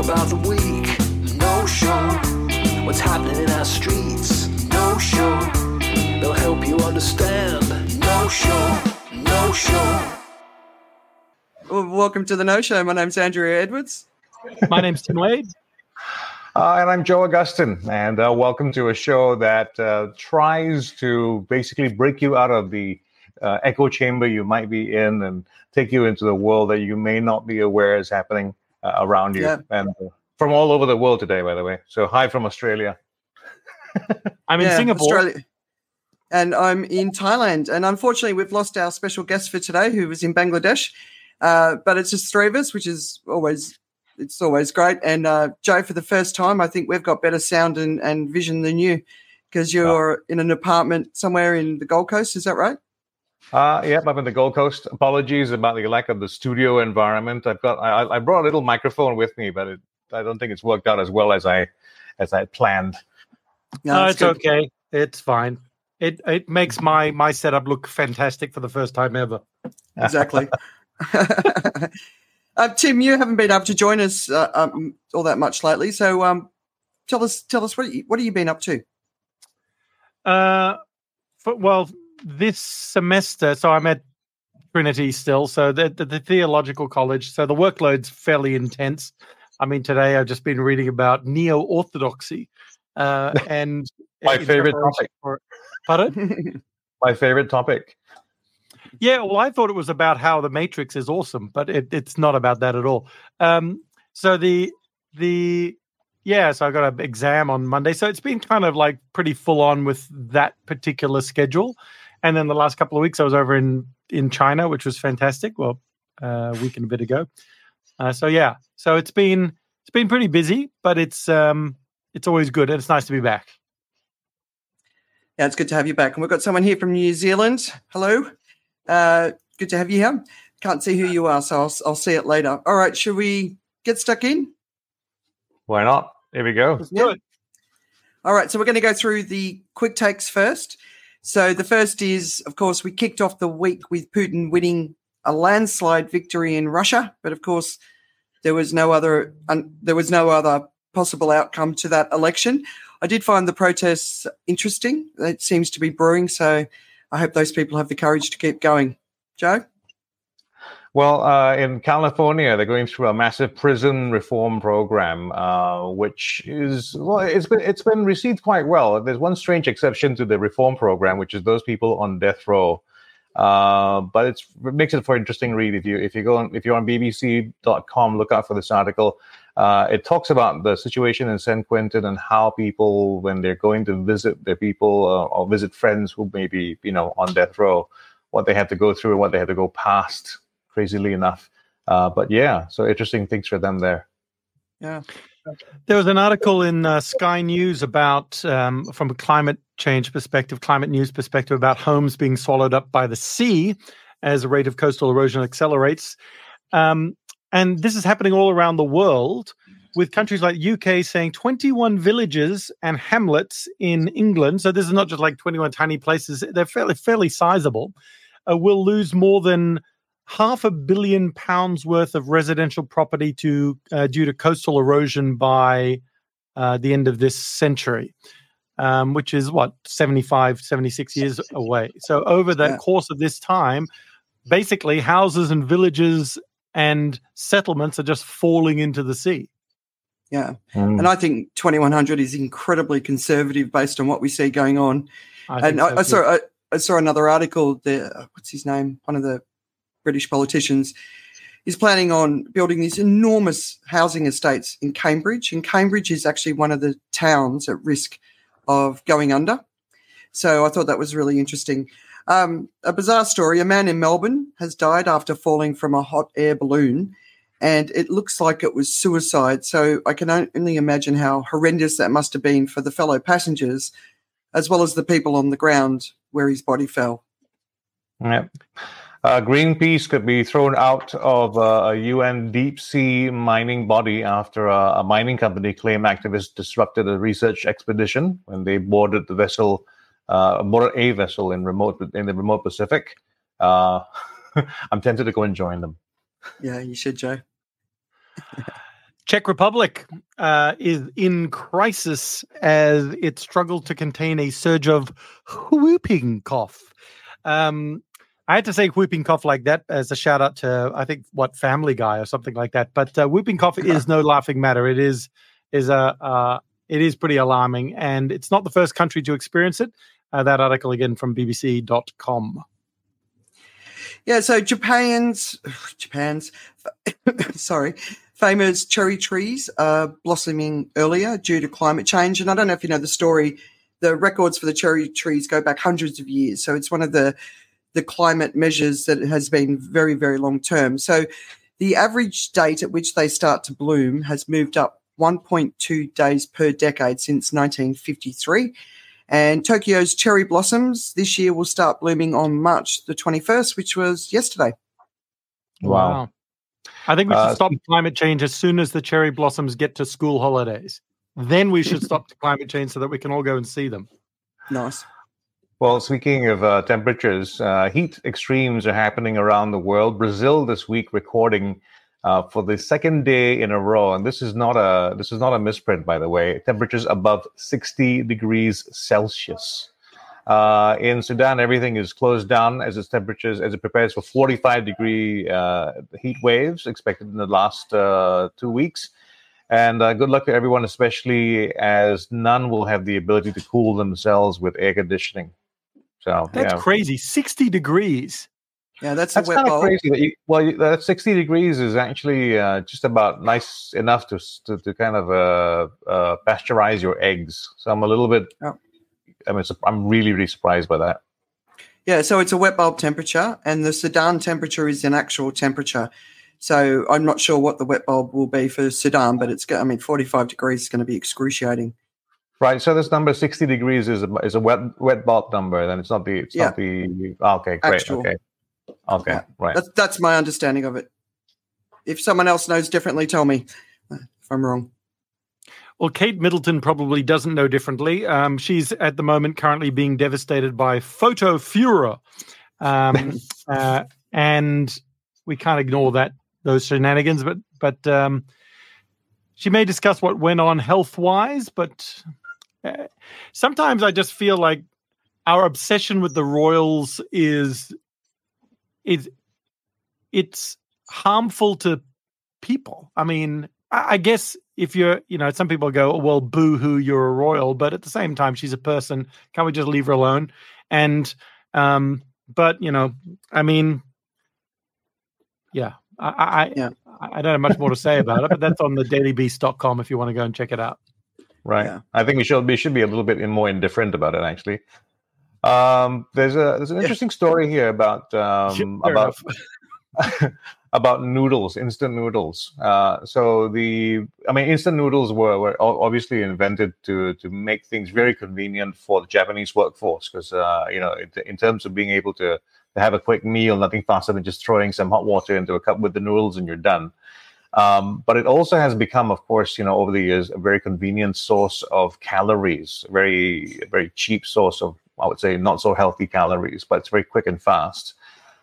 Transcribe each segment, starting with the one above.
about the week. No show. What's happening in our streets. No show. They'll help you understand. No show. No show. Well, welcome to the No Show. My name's Andrea Edwards. My name's Tim Wade. And I'm Joe Augustine, and welcome to a show that tries to basically break you out of the echo chamber you might be in and take you into the world that you may not be aware is happening around you. Yeah. And from all over the world today, by the way. So hi from Australia. I'm in Singapore. Australia. And I'm in Thailand. And unfortunately, we've lost our special guest for today, who was in Bangladesh. But it's just three of us, which is always great. And Joe, for the first time, I think we've got better sound and vision than you, because you're in an apartment somewhere in the Gold Coast. Is that right? Yep, I'm in the Gold Coast. Apologies about the lack of the studio environment. I brought a little microphone with me, but I don't think it's worked out as well as I planned. No, it's okay. It's fine. It makes my setup look fantastic for the first time ever. Exactly. Tim, you haven't been able to join us all that much lately, so tell us what have you been up to? This semester, so I'm at Trinity still, so the theological college, so the workload's fairly intense. I mean, today I've just been reading about neo-orthodoxy, and my favorite topic. Pardon? My favorite topic. Yeah, well, I thought it was about how the Matrix is awesome, but it's not about that at all. So so I got an exam on Monday, so it's been kind of like pretty full on with that particular schedule. And then the last couple of weeks I was over in China, which was fantastic. Well, a week and a bit ago. So it's been pretty busy, but it's always good, and it's nice to be back. Yeah, it's good to have you back. And we've got someone here from New Zealand. Hello. Good to have you here. Can't see who you are, so I'll see it later. All right, should we get stuck in? Why not? Here we go. Let's do it. All right, so we're going to go through the quick takes first. So the first is, of course, we kicked off the week with Putin winning a landslide victory in Russia, but of course there was no other possible outcome to that election. I did find the protests interesting. It seems to be brewing, so I hope those people have the courage to keep going. Joe? Well, in California, they're going through a massive prison reform program, which is, it's been received quite well. There's one strange exception to the reform program, which is those people on death row. But it makes it for interesting read. If you're on BBC.com, look out for this article. It talks about the situation in San Quentin and how people, when they're going to visit their people or visit friends who may be, on death row, what they have to go through and what they have to go past, crazily enough. So interesting things for them there. Yeah. There was an article in Sky News about, from a climate news perspective, about homes being swallowed up by the sea as the rate of coastal erosion accelerates. And this is happening all around the world, with countries like UK saying 21 villages and hamlets in England, so this is not just like 21 tiny places, they're fairly sizable, will lose more than £500 million worth of residential property due to coastal erosion by the end of this century, which is 76 years away. So over the course of this time, basically houses and villages and settlements are just falling into the sea. Yeah. And I think 2100 is incredibly conservative based on what we see going on. I saw another article there. What's his name? One of the British politicians is planning on building these enormous housing estates in Cambridge. And Cambridge is actually one of the towns at risk of going under. So I thought that was really interesting. A bizarre story. A man in Melbourne has died after falling from a hot air balloon, and it looks like it was suicide. So I can only imagine how horrendous that must have been for the fellow passengers, as well as the people on the ground where his body fell. Yep. Greenpeace could be thrown out of a UN deep sea mining body after a mining company claimed activists disrupted a research expedition when they boarded a vessel in the remote Pacific. I'm tempted to go and join them. Yeah, you should, Joe. Czech Republic is in crisis as it struggled to contain a surge of whooping cough. I had to say whooping cough like that as a shout out to, I think, Family Guy or something like that. But whooping cough is no laughing matter. It is pretty alarming, and it's not the first country to experience it. That article again from BBC.com. Yeah, so Japan's famous cherry trees are blossoming earlier due to climate change. And I don't know if you know the story. The records for the cherry trees go back hundreds of years. So it's one of the climate measures that has been very, very long term. So the average date at which they start to bloom has moved up 1.2 days per decade since 1953. And Tokyo's cherry blossoms this year will start blooming on March the 21st, which was yesterday. Wow. I think we should stop climate change as soon as the cherry blossoms get to school holidays. Then we should stop the climate change so that we can all go and see them. Nice. Well, speaking of temperatures, heat extremes are happening around the world. Brazil this week recording for the second day in a row, and this is not a misprint, by the way. Temperatures above 60 degrees Celsius. In Sudan, everything is closed down as it prepares for 45-degree heat waves expected in the last 2 weeks. And good luck to everyone, especially as none will have the ability to cool themselves with air conditioning. So that's crazy. 60 degrees. Yeah, that's kind of crazy. That 60 degrees is actually just about nice enough to kind of pasteurize your eggs. So I'm a little bit. Oh. I'm really, really surprised by that. Yeah, so it's a wet bulb temperature, and the Sudan temperature is an actual temperature. So I'm not sure what the wet bulb will be for Sudan, but 45 degrees is going to be excruciating. Right. So this number 60 degrees is a wet bulb number. Then it's not the. Okay. Great. Actual. Okay. Yeah. Right. That's my understanding of it. If someone else knows differently, tell me if I'm wrong. Well, Kate Middleton probably doesn't know differently. She's at the moment currently being devastated by photo furor. And we can't ignore those shenanigans, but she may discuss what went on health-wise, but sometimes I just feel like our obsession with the royals it's harmful to people. I mean, I guess if you're, some people go, well, boo-hoo, you're a royal, but at the same time, she's a person. Can't we just leave her alone? And, but, I mean, yeah, I don't have much more to say about it, but that's on the dailybeast.com if you want to go and check it out. Right. Yeah. I think we should be a little bit more indifferent about it, actually. There's an interesting story here about about noodles, instant noodles. Instant noodles were obviously invented to make things very convenient for the Japanese workforce because in terms of being able to have a quick meal, nothing faster than just throwing some hot water into a cup with the noodles and you're done. But it also has become, of course, over the years, a very convenient source of calories, very, very cheap source of, I would say, not so healthy calories, but it's very quick and fast.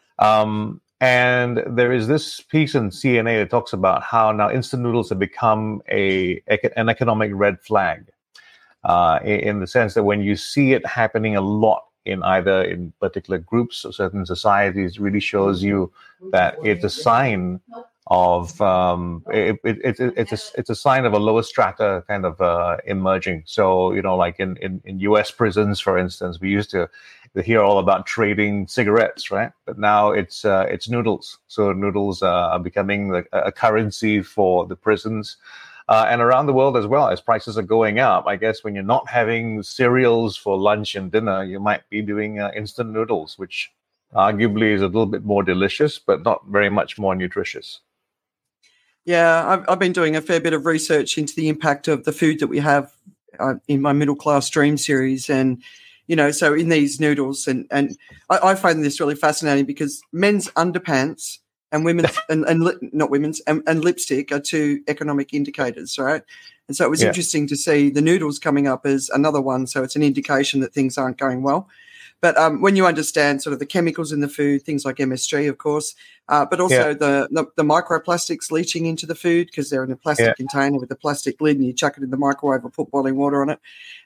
And there is this piece in CNA that talks about how now instant noodles have become an economic red flag in the sense that when you see it happening a lot in particular groups or certain societies, really shows you that it's a sign of it's a sign of a lower strata kind of emerging. So like in U.S. prisons, for instance, we used to hear all about trading cigarettes, right? But now it's noodles. So noodles are becoming a currency for the prisons. And around the world as well, as prices are going up, I guess when you're not having cereals for lunch and dinner, you might be doing instant noodles, which arguably is a little bit more delicious, but not very much more nutritious. Yeah, I've been doing a fair bit of research into the impact of the food that we have in my middle class dream series. And, so in these noodles, and I find this really fascinating because men's underpants and women's and lipstick are two economic indicators, right? And so it was interesting to see the noodles coming up as another one. So it's an indication that things aren't going well. But when you understand sort of the chemicals in the food, things like MSG, of course, but also the microplastics leaching into the food because they're in a plastic container with a plastic lid, and you chuck it in the microwave or put boiling water on it.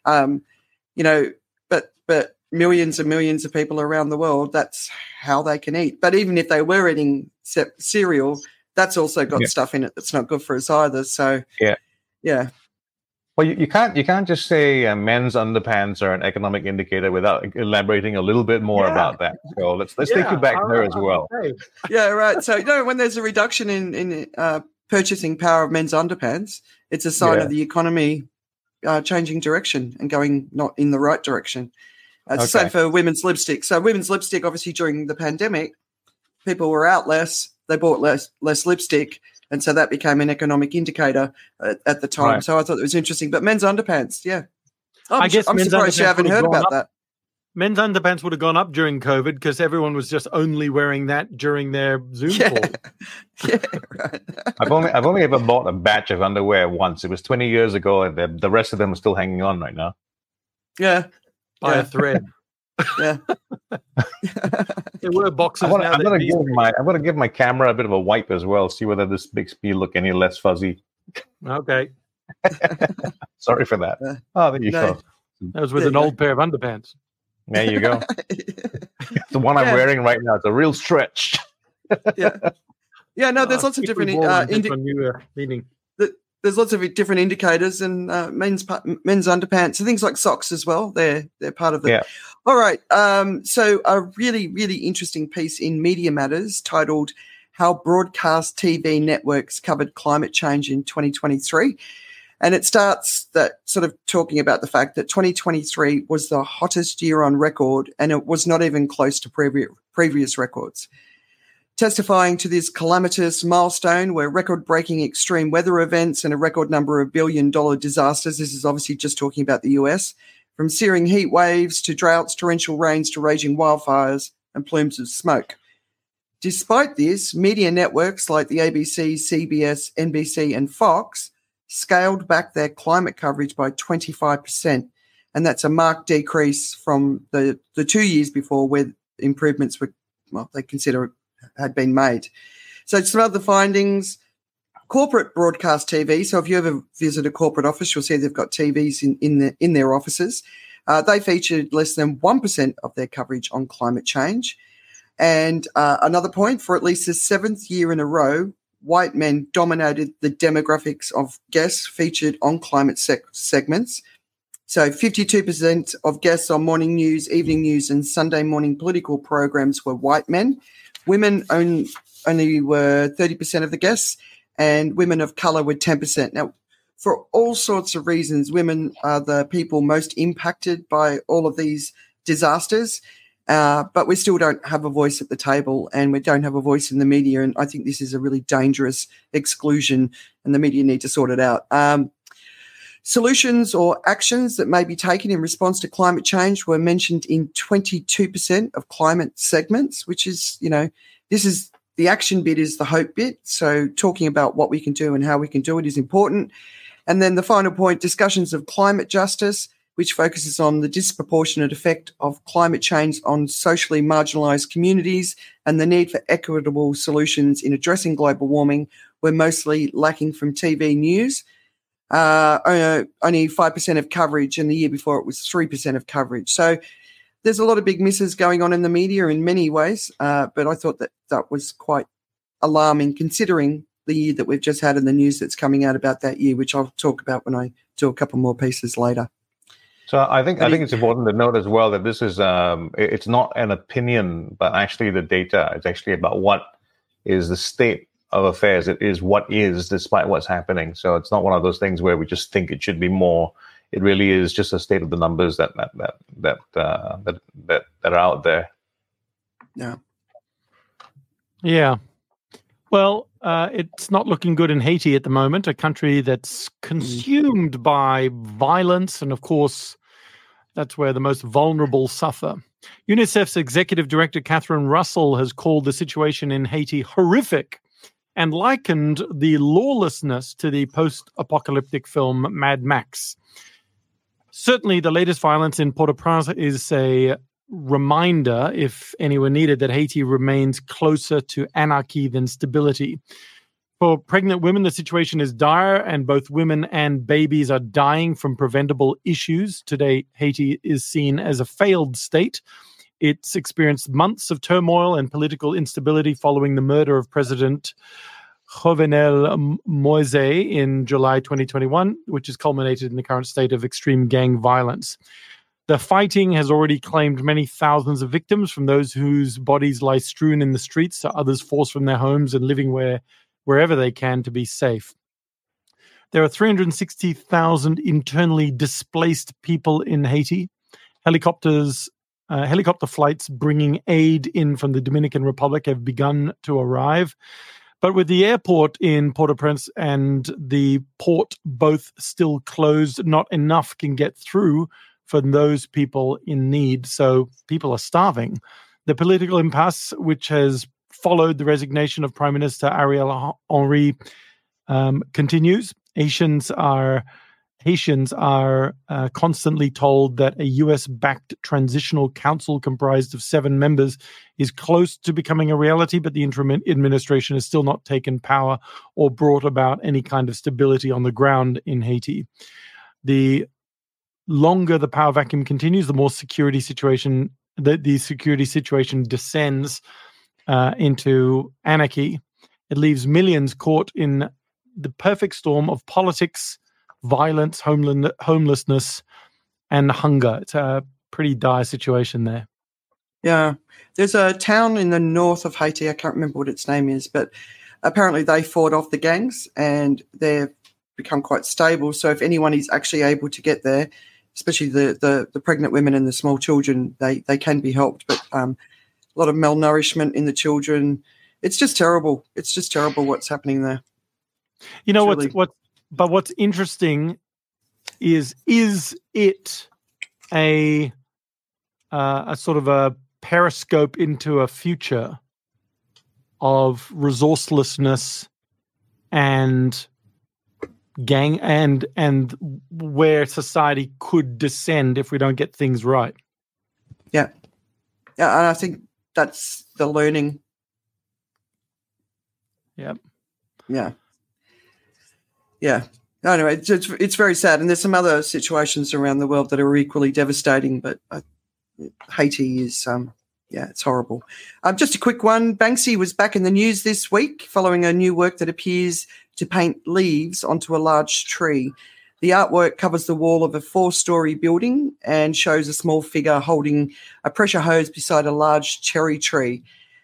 But millions and millions of people around the world, that's how they can eat. But even if they were eating cereal, that's also got stuff in it that's not good for us either. So yeah. Well, you can't just say men's underpants are an economic indicator without elaborating a little bit more about that. So let's take you back there as well. Yeah, right. So when there's a reduction in purchasing power of men's underpants, it's a sign of the economy changing direction and going not in the right direction. It's the same for women's lipstick. So women's lipstick, obviously during the pandemic, people were out less, they bought less lipstick. And so that became an economic indicator at the time. Right. So I thought it was interesting. But men's underpants, I'm surprised you haven't heard about that. Men's underpants would have gone up during COVID because everyone was just only wearing that during their Zoom call. Yeah, right. I've only ever bought a batch of underwear once. It was 20 years ago, and the rest of them are still hanging on right now. Yeah. By a thread. Yeah. There were boxes. I'm going to give my camera a bit of a wipe as well. See whether this makes me look any less fuzzy. Okay. Sorry for that. There you go. That was with an old pair of underpants. There you go. The one I'm wearing right now. It's a real stretch. Yeah. No, there's lots of different There's lots of different indicators, and men's underpants and things like socks as well. They're part of it. Yeah. All right. So a really, really interesting piece in Media Matters titled "How Broadcast TV Networks Covered Climate Change in 2023," and it starts that sort of talking about the fact that 2023 was the hottest year on record, and it was not even close to previous records. Testifying to this calamitous milestone were record-breaking extreme weather events and a record number of billion-dollar disasters. This is obviously just talking about the US, from searing heat waves to droughts, torrential rains to raging wildfires and plumes of smoke. Despite this, media networks like the ABC, CBS, NBC and Fox scaled back their climate coverage by 25%, and that's a marked decrease from the 2 years before where improvements were, they consider had been made. So some other findings: corporate broadcast TV. So if you ever visit a corporate office, you'll see they've got TVs in their offices. They featured less than 1% of their coverage on climate change. And another point, for at least the 7th year in a row, white men dominated the demographics of guests featured on climate segments. So 52% of guests on morning news, evening news and Sunday morning political programs were white men. Women only were 30% of the guests, and women of colour were 10%. Now, for all sorts of reasons, women are the people most impacted by all of these disasters, but we still don't have a voice at the table, and we don't have a voice in the media, and I think this is a really dangerous exclusion, and the media need to sort it out. Solutions or actions that may be taken in response to climate change were mentioned in 22% of climate segments, which is, this is the action bit is the hope bit. So talking about what we can do and how we can do it is important. And then the final point, discussions of climate justice, which focuses on the disproportionate effect of climate change on socially marginalised communities and the need for equitable solutions in addressing global warming, were mostly lacking from TV news. Only 5% of coverage, and the year before it was 3% of coverage. So there's a lot of big misses going on in the media in many ways, but I thought that was quite alarming considering the year that we've just had and the news that's coming out about that year, which I'll talk about when I do a couple more pieces later. So I think it's important to note as well that this is it's not an opinion, but actually the data. It's actually about what is the state of affairs. It is what is, despite what's happening. So it's not one of those things where we just think it should be more. It really is just a state of the numbers that are out there. Yeah. Well, it's not looking good in Haiti at the moment, a country that's consumed by violence, and of course, that's where the most vulnerable suffer. UNICEF's executive director Catherine Russell has called the situation in Haiti horrific, and likened the lawlessness to the post-apocalyptic film Mad Max. Certainly, the latest violence in Port-au-Prince is a reminder, if anyone needed, that Haiti remains closer to anarchy than stability. For pregnant women, the situation is dire, and both women and babies are dying from preventable issues. Today, Haiti is seen as a failed state. It's experienced months of turmoil and political instability following the murder of President Jovenel Moise in July 2021, which has culminated in the current state of extreme gang violence. The fighting has already claimed many thousands of victims, from those whose bodies lie strewn in the streets to others forced from their homes and living wherever they can to be safe. There are 360,000 internally displaced people in Haiti. Helicopter flights bringing aid in from the Dominican Republic have begun to arrive. But with the airport in Port-au-Prince and the port both still closed, not enough can get through for those people in need. So people are starving. The political impasse, which has followed the resignation of Prime Minister Ariel Henry, continues. Haitians are constantly told that a US-backed transitional council comprised of 7 members is close to becoming a reality, but the interim administration has still not taken power or brought about any kind of stability on the ground in Haiti. The longer the power vacuum continues, the more the security situation descends into anarchy. It leaves millions caught in the perfect storm of politics, violence, homelessness, and hunger. It's a pretty dire situation there. Yeah. There's a town in the north of Haiti, I can't remember what its name is, but apparently they fought off the gangs and they've become quite stable. So if anyone is actually able to get there, especially the pregnant women and the small children, they can be helped. But a lot of malnourishment in the children. It's just terrible. It's just terrible what's happening there. You know, what's interesting is it a sort of a periscope into a future of resourcelessness and gang and where society could descend if we don't get things right? Yeah, and I think that's the learning. Yep. Yeah. Anyway, it's very sad, and there's some other situations around the world that are equally devastating, but Haiti is, it's horrible. Just a quick one. Banksy was back in the news this week following a new work that appears to paint leaves onto a large tree. The artwork covers the wall of a 4-story building and shows a small figure holding a pressure hose beside a large cherry tree.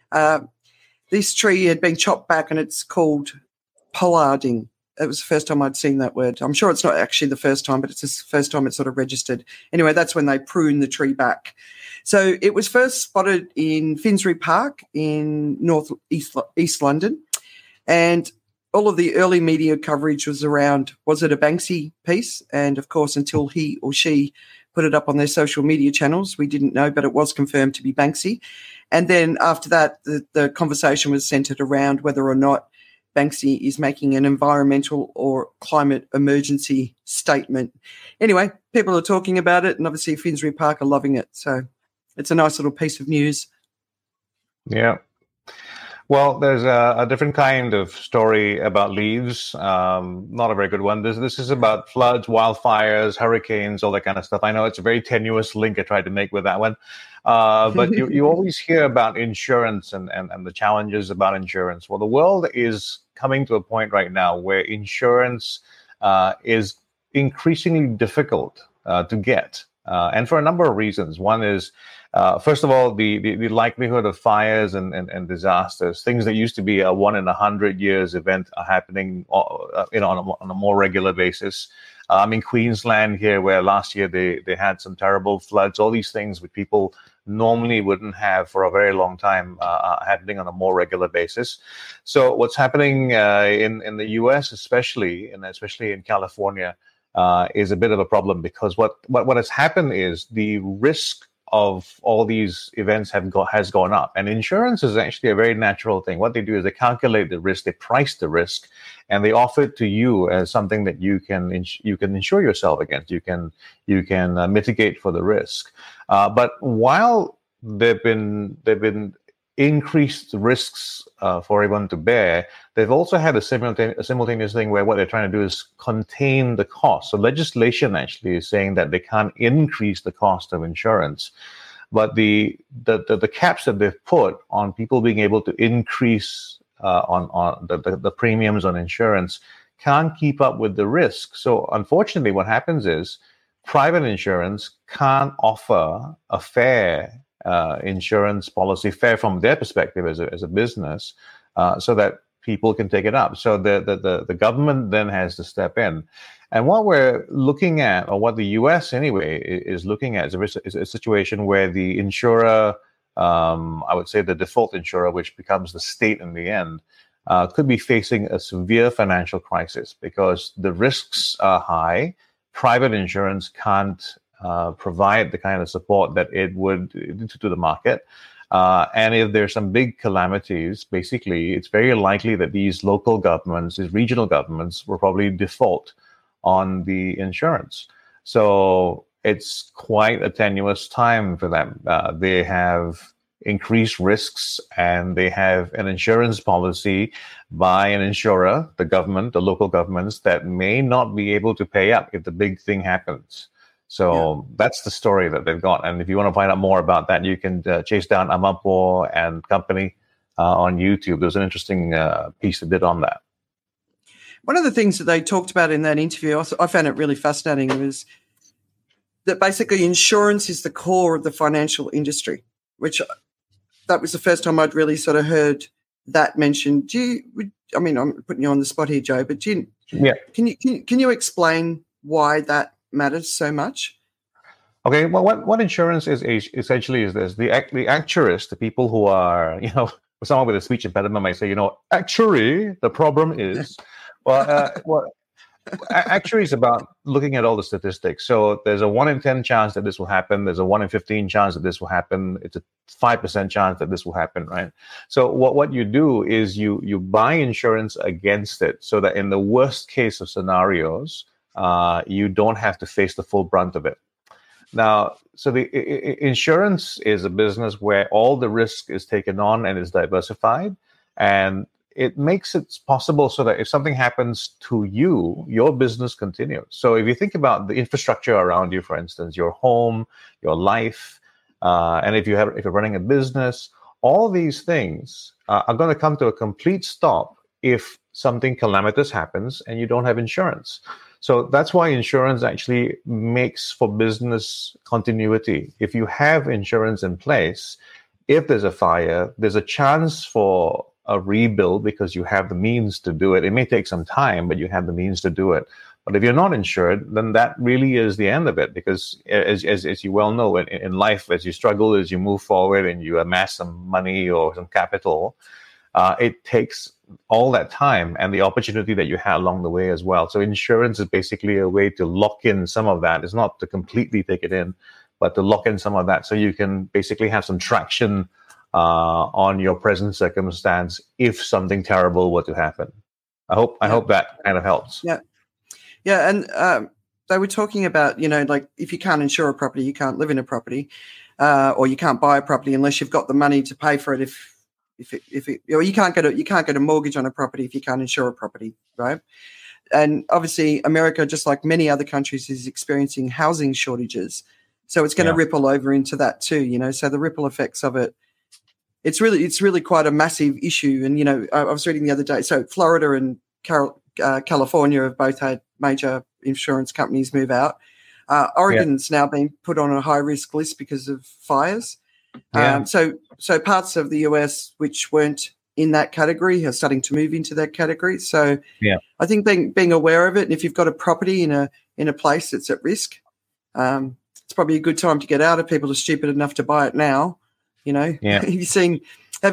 This tree had been chopped back, and it's called pollarding. It was the first time I'd seen that word. I'm sure it's not actually the first time, but it's the first time it's sort of registered. Anyway, that's when they prune the tree back. So it was first spotted in Finsbury Park in East London. And all of the early media coverage was around, was it a Banksy piece? And, of course, until he or she put it up on their social media channels, we didn't know, but it was confirmed to be Banksy. And then after that, the conversation was centred around whether or not Banksy is making an environmental or climate emergency statement. Anyway, people are talking about it, and obviously Finsbury Park are loving it. So it's a nice little piece of news. Yeah. Well, there's a different kind of story about leaves. Not a very good one. This is about floods, wildfires, hurricanes, all that kind of stuff. I know it's a very tenuous link I tried to make with that one. But you always hear about insurance and the challenges about insurance. Well, the world is coming to a point right now where insurance is increasingly difficult to get, and for a number of reasons. One is, first of all, the likelihood of fires and disasters. Things that used to be a 1 in 100 years event are happening, on a more regular basis. I'm in Queensland here, where last year they had some terrible floods. All these things which people normally wouldn't have for a very long time are happening on a more regular basis. So what's happening in the US, especially in California, is a bit of a problem, because what has happened is the risk of all these events has gone up. And insurance is actually a very natural thing. What they do is they calculate the risk, they price the risk, and they offer it to you as something that you can insure yourself against. You can mitigate for the risk. But while there've been increased risks for everyone to bear, they've also had a simultaneous thing where what they're trying to do is contain the cost. So legislation actually is saying that they can't increase the cost of insurance, but the caps that they've put on people being able to increase on the premiums on insurance can't keep up with the risk. So unfortunately, what happens is private insurance can't offer a fair insurance policy, fair from their perspective as a business, so that people can take it up. So the government then has to step in. And what we're looking at, or what the US anyway is looking at, is a situation where the insurer, I would say the default insurer, which becomes the state in the end, could be facing a severe financial crisis because the risks are high. Private insurance can't provide the kind of support that it would to the market. And if there's some big calamities, basically, it's very likely that these local governments, these regional governments, will probably default on the insurance. So it's quite a tenuous time for them. They have increased risks, and they have an insurance policy by an insurer, the government, the local governments, that may not be able to pay up if the big thing happens. So that's the story that they've got. And if you want to find out more about that, you can chase down Amarpour and Company on YouTube. There's an interesting piece they did on that. One of the things that they talked about in that interview, I found it really fascinating, was that basically insurance is the core of the financial industry, which that was the first time I'd really sort of heard that mentioned. I'm putting you on the spot here, Joe, but can you explain why that matters so much? Okay, well, what insurance is essentially is this: the actuaries, the people who are, someone with a speech impediment might say, actually, the problem is, actuary is about looking at all the statistics. So there's a 1 in 10 chance that this will happen. There's a 1 in 15 chance that this will happen. It's a 5% chance that this will happen, right? So what you do is you buy insurance against it, so that in the worst case of scenarios, you don't have to face the full brunt of it. Now, so the insurance is a business where all the risk is taken on and is diversified, and it makes it possible so that if something happens to you, your business continues. So if you think about the infrastructure around you, for instance, your home, your life, and if you're running a business, all these things are going to come to a complete stop if something calamitous happens and you don't have insurance. So that's why insurance actually makes for business continuity. If you have insurance in place, if there's a fire, there's a chance for a rebuild because you have the means to do it. It may take some time, but you have the means to do it. But if you're not insured, then that really is the end of it, because as you well know, in life, as you struggle, as you move forward and you amass some money or some capital, it takes all that time and the opportunity that you had along the way as well. So insurance is basically a way to lock in some of that. It's not to completely take it in, but to lock in some of that so you can basically have some traction on your present circumstance if something terrible were to happen. I hope that kind of helps. Yeah. And they were talking about, like if you can't insure a property, you can't live in a property, or you can't buy a property unless you've got the money to pay for it. Or you can't get a mortgage on a property if you can't insure a property, right? And obviously, America, just like many other countries, is experiencing housing shortages, so it's going to ripple over into that too. So the ripple effects of it, it's really quite a massive issue. And I was reading the other day, so Florida and California have both had major insurance companies move out. Oregon's now been put on a high risk list because of fires. So parts of the US which weren't in that category are starting to move into that category. So I think being aware of it, and if you've got a property in a place that's at risk, it's probably a good time to get out. If people are stupid enough to buy it now, Have you seen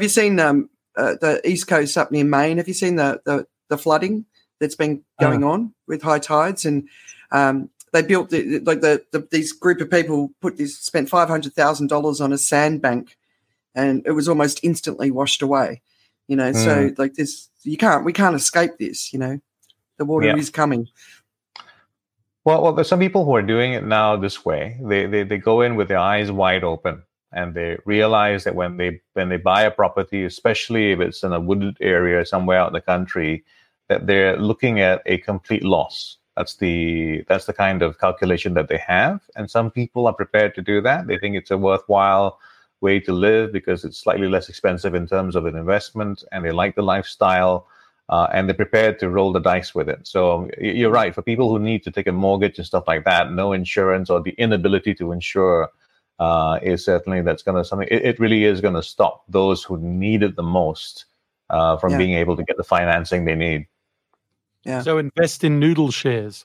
the East Coast up near Maine? Have you seen the flooding that's been going on with high tides? And they built these group of people spent $500,000 on a sandbank, and it was almost instantly washed away. So like this, we can't escape this. The water is coming. Well, there's some people who are doing it now this way. They go in with their eyes wide open, and they realize that when they buy a property, especially if it's in a wooded area somewhere out in the country, that they're looking at a complete loss. That's the kind of calculation that they have, and some people are prepared to do that. They think it's a worthwhile way to live because it's slightly less expensive in terms of an investment, and they like the lifestyle, and they're prepared to roll the dice with it. So you're right. For people who need to take a mortgage and stuff like that, no insurance or the inability to insure is certainly something. It really is going to stop those who need it the most from being able to get the financing they need. Yeah. So invest in noodle shares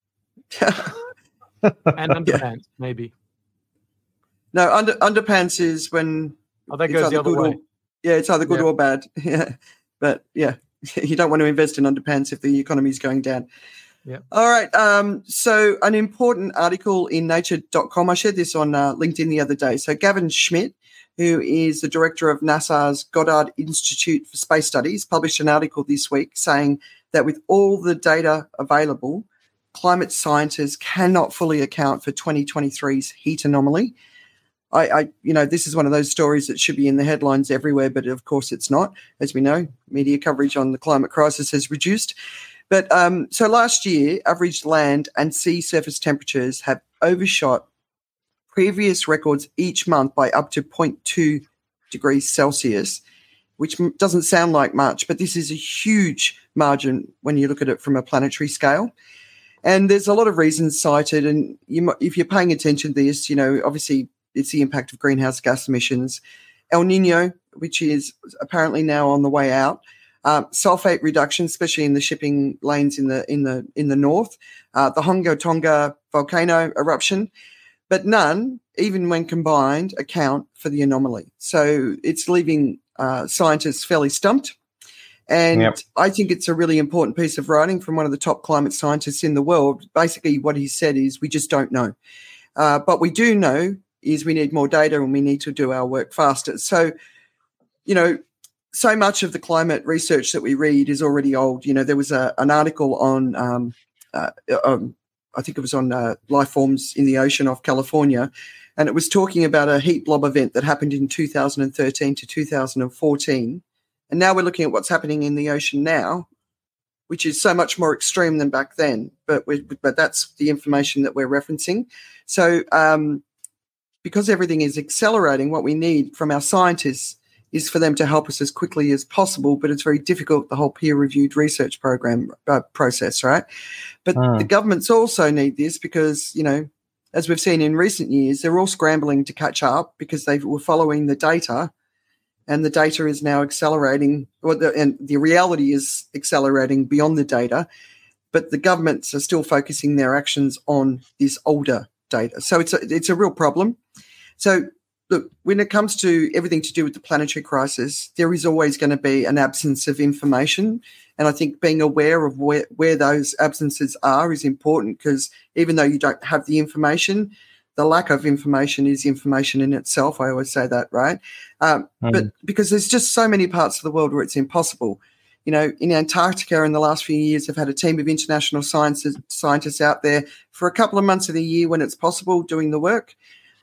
and underpants, maybe. No, underpants is when that goes the other way. It's either good or bad. Yeah, but you don't want to invest in underpants if the economy is going down. Yeah. All right. So an important article in Nature.com. I shared this on LinkedIn the other day. So Gavin Schmidt, who is the director of NASA's Goddard Institute for Space Studies, published an article this week saying that with all the data available, climate scientists cannot fully account for 2023's heat anomaly. This is one of those stories that should be in the headlines everywhere, but of course it's not. As we know, media coverage on the climate crisis has reduced. But so last year, average land and sea surface temperatures have overshot previous records each month by up to 0.2 degrees Celsius, which doesn't sound like much, but this is a huge margin when you look at it from a planetary scale. And there's a lot of reasons cited, and if you're paying attention to this, obviously it's the impact of greenhouse gas emissions, El Nino, which is apparently now on the way out, sulfate reduction, especially in the shipping lanes in the north, the Hongo Tonga volcano eruption, but none, even when combined, account for the anomaly. So it's leaving scientists fairly stumped. And I think it's a really important piece of writing from one of the top climate scientists in the world. Basically, what he said is we just don't know. But we do know is we need more data and we need to do our work faster. So, so much of the climate research that we read is already old. There was an article on, I think it was on life forms in the ocean off California, and it was talking about a heat blob event that happened in 2013 to 2014. And now we're looking at what's happening in the ocean now, which is so much more extreme than back then. But that's the information that we're referencing. So because everything is accelerating, what we need from our scientists is for them to help us as quickly as possible, but it's very difficult, the whole peer-reviewed research program process, right? But the governments also need this because, as we've seen in recent years, they're all scrambling to catch up because they were following the data, and the data is now accelerating, and the reality is accelerating beyond the data, but the governments are still focusing their actions on this older data. So it's a real problem. So look, when it comes to everything to do with the planetary crisis, there is always going to be an absence of information. And I think being aware of where those absences are is important, because even though you don't have the information, the lack of information is information in itself. I always say that, right? But because there's just so many parts of the world where it's impossible. In Antarctica in the last few years, I've had a team of international scientists out there for a couple of months of the year when it's possible doing the work.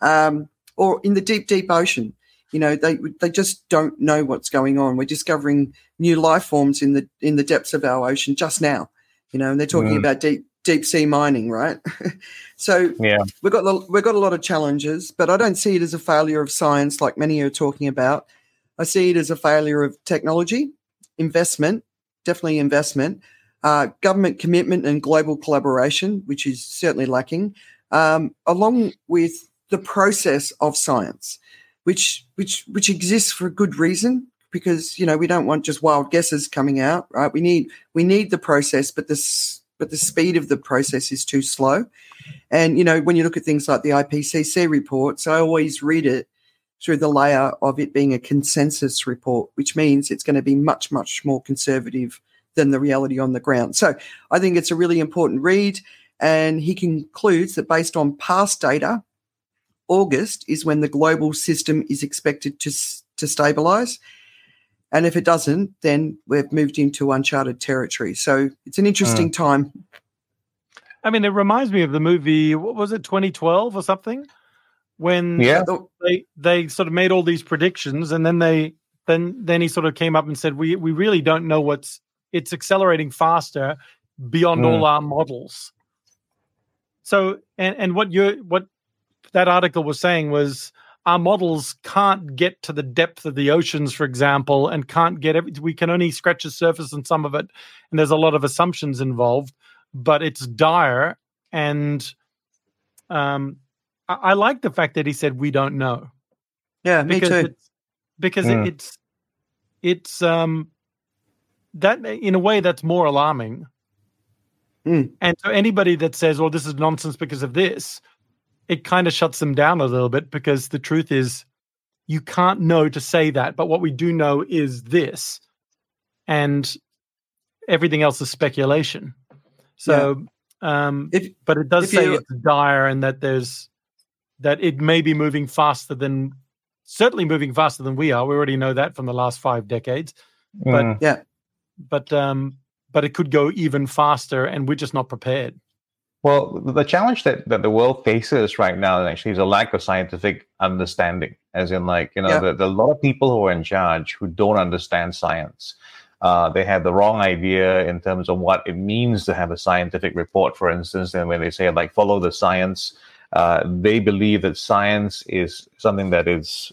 Or in the deep, deep ocean, they just don't know what's going on. We're discovering new life forms in the depths of our ocean just now, and they're talking about deep sea mining, right? So we've got a lot of challenges, but I don't see it as a failure of science like many are talking about. I see it as a failure of technology, investment, definitely investment, government commitment and global collaboration, which is certainly lacking, along with the process of science, which exists for a good reason, because we don't want just wild guesses coming out, right? We need the process, but the speed of the process is too slow. And when you look at things like the IPCC reports, I always read it through the layer of it being a consensus report, which means it's going to be much, much more conservative than the reality on the ground. So I think it's a really important read. And he concludes that based on past data, August is when the global system is expected to stabilise. And if it doesn't, then we've moved into uncharted territory. So it's an interesting time. I mean, it reminds me of the movie, what was it, 2012 or something? When they sort of made all these predictions, and then he sort of came up and said, we really don't know it's accelerating faster beyond all our models. So, and what that article was saying was our models can't get to the depth of the oceans, for example, and can't get we can only scratch the surface on some of it. And there's a lot of assumptions involved, but it's dire. And I like the fact that he said, we don't know. Yeah, me too. It's that in a way that's more alarming. And so anybody that says, well, this is nonsense because of this, it kind of shuts them down a little bit, because the truth is you can't know to say that. But what we do know is this, and everything else is speculation. So, but it does say it's dire, and that that it may be moving faster than we are. We already know that from the last 5 decades. But it could go even faster, and we're just not prepared. Well, the challenge that the world faces right now actually is a lack of scientific understanding, as in, like, there are a lot of people who are in charge who don't understand science. They have the wrong idea in terms of what it means to have a scientific report, for instance. And when they say, like, follow the science, they believe that science is something that is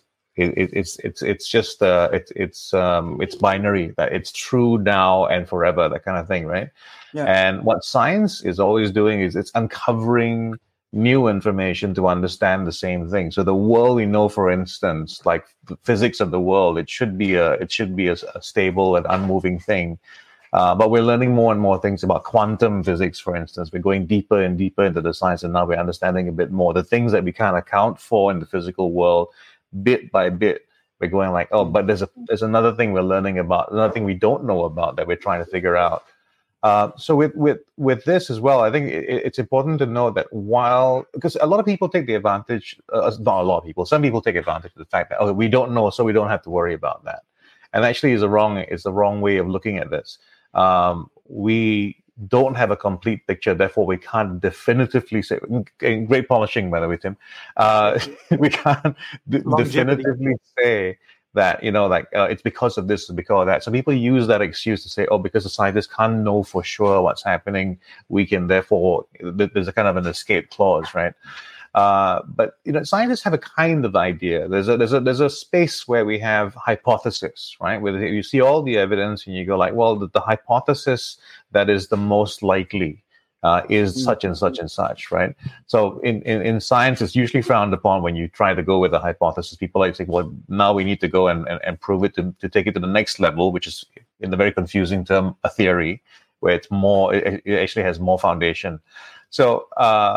it's binary, that it's true now and forever, that kind of thing, right? And what science is always doing is it's uncovering new information to understand the same thing. So the world we know, for instance, like the physics of the world, it should be a stable and unmoving thing. But we're learning more and more things about quantum physics, for instance. We're going deeper and deeper into the science, and now we're understanding a bit more. The things that we can't account for in the physical world, bit by bit, we're going like, oh, but there's another thing we're learning about, another thing we don't know about that we're trying to figure out. So with this as well, I think it's important to know that because a lot of people take the advantage, not a lot of people, some people take advantage of the fact that, we don't know, so we don't have to worry about that. And actually is the wrong way of looking at this. We don't have a complete picture, therefore we can't definitively say, great polishing, by the way, Tim, we can't definitively say that, it's because of this, because of that. So people use that excuse to say, because the scientists can't know for sure what's happening, we can therefore, there's a kind of an escape clause, right? But scientists have a kind of idea. There's a space where we have hypothesis, right? Where you see all the evidence and you go like, well, the hypothesis that is the most likely is such and such and such, right? So in science, it's usually frowned upon when you try to go with a hypothesis. People like say, well, now we need to go and prove it to take it to the next level, which is, in the very confusing term, a theory, where it's more, it actually has more foundation. So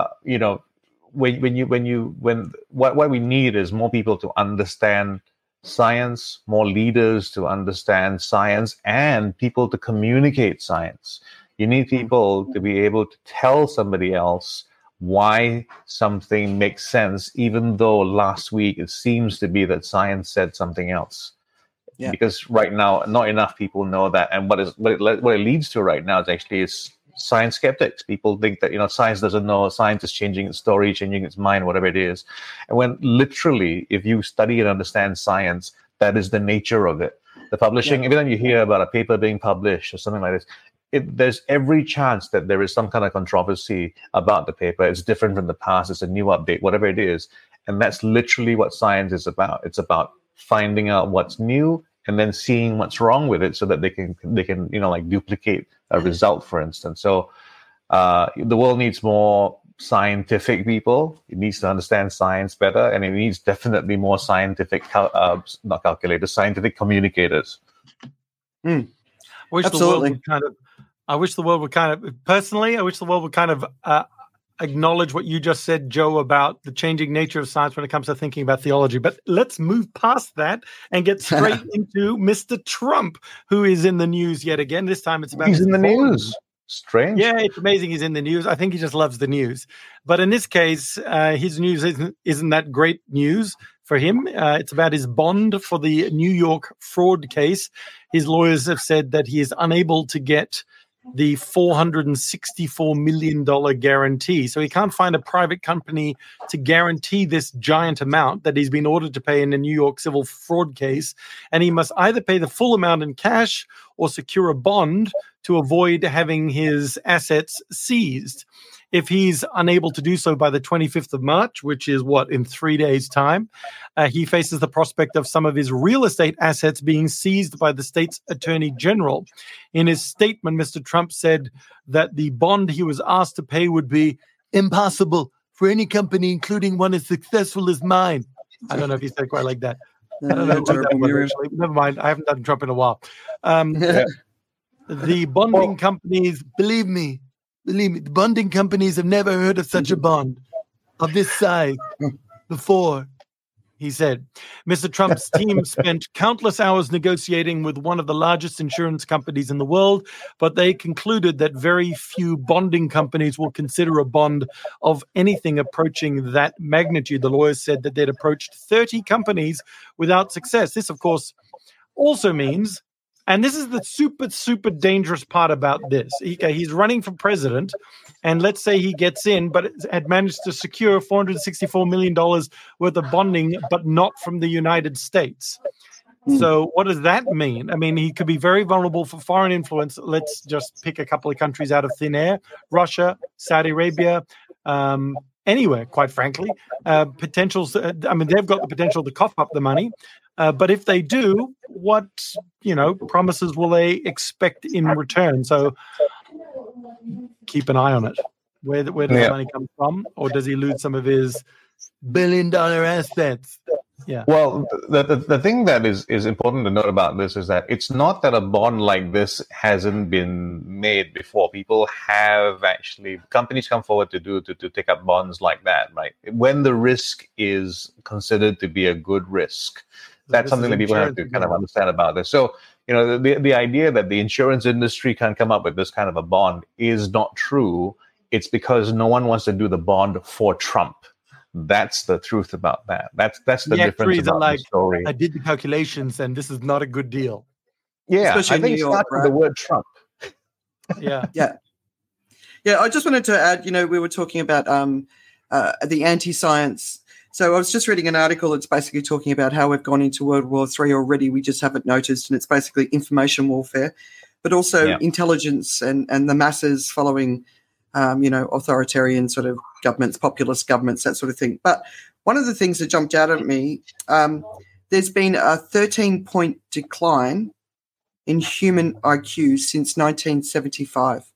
what we need is more people to understand science, more leaders to understand science, and people to communicate science. You need people to be able to tell somebody else why something makes sense, even though last week it seems to be that science said something else. Yeah. Because right now, not enough people know that. And what it leads to right now is science skeptics. People think that, science doesn't know, science is changing its story, changing its mind, whatever it is. And when literally, if you study and understand science, that is the nature of it. The publishing, every time you hear about a paper being published or something like this, there's every chance that there is some kind of controversy about the paper. It's different from the past. It's a new update, whatever it is. And that's literally what science is about. It's about finding out what's new and then seeing what's wrong with it so that they can duplicate a result, for instance. So the world needs more scientific people. It needs to understand science better, and it needs definitely more scientific, scientific communicators. Absolutely. I wish the world would kind of acknowledge what you just said, Joe, about the changing nature of science when it comes to thinking about theology. But let's move past that and get straight into Mr. Trump, who is in the news yet again. This time it's about he's in the news. Strange. Yeah, it's amazing he's in the news. I think he just loves the news. But in this case, his news isn't that great news for him. It's about his bond for the New York fraud case. His lawyers have said that he is unable to get the $464 million guarantee. So he can't find a private company to guarantee this giant amount that he's been ordered to pay in the New York civil fraud case. And he must either pay the full amount in cash or secure a bond to avoid having his assets seized. If he's unable to do so by the 25th of March, which is in 3 days' time, he faces the prospect of some of his real estate assets being seized by the state's attorney general. In his statement, Mr. Trump said that the bond he was asked to pay would be impossible for any company, including one as successful as mine. I don't know if he said quite like that. I don't know who that was, actually. Never mind. I haven't done Trump in a while. The bonding companies, believe me, the bonding companies have never heard of such a bond of this size before, he said. Mr. Trump's team spent countless hours negotiating with one of the largest insurance companies in the world, but they concluded that very few bonding companies will consider a bond of anything approaching that magnitude. The lawyers said that they'd approached 30 companies without success. This, of course, also means, and this is the super, super dangerous part about this. He's running for president, and let's say he gets in, but had managed to secure $464 million worth of bonding, but not from the United States. So what does that mean? I mean, he could be very vulnerable for foreign influence. Let's just pick a couple of countries out of thin air: Russia, Saudi Arabia, anywhere, quite frankly. Potentials. They've got the potential to cough up the money. But if they do, what promises will they expect in return? So keep an eye on it. Where does the money come from, or does he lose some of his billion-dollar assets? Yeah. Well, the thing that is important to note about this is that it's not that a bond like this hasn't been made before. Companies come forward to take up bonds like that, right? When the risk is considered to be a good risk. That's something that people have to kind of understand about this. So, the idea that the insurance industry can come up with this kind of a bond is not true. It's because no one wants to do the bond for Trump. That's the truth about that. That's the difference about the story. I did the calculations, and this is not a good deal. Yeah, especially I think it starts with the word Trump. Yeah. I just wanted to add. We were talking about the anti-science. So I was just reading an article that's basically talking about how we've gone into World War III already. We just haven't noticed, and it's basically information warfare, but also intelligence and the masses following, authoritarian sort of governments, populist governments, that sort of thing. But one of the things that jumped out at me, there's been a 13-point decline in human IQ since 1975.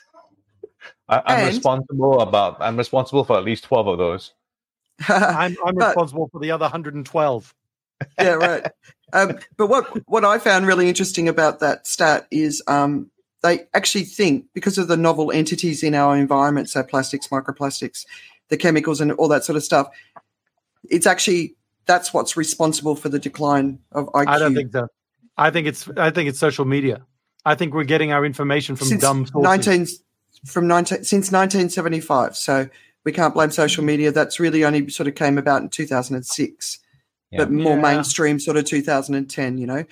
I'm responsible for at least 12 of those. I'm responsible for the other 112. Yeah, right. But what I found really interesting about that stat is they actually think, because of the novel entities in our environment, so plastics, microplastics, the chemicals and all that sort of stuff, it's actually that's what's responsible for the decline of IQ. I don't think so. I think it's social media. I think we're getting our information from dumb sources. Since 1975. So we can't blame social media. That's really only sort of came about in 2006, but more mainstream sort of 2010,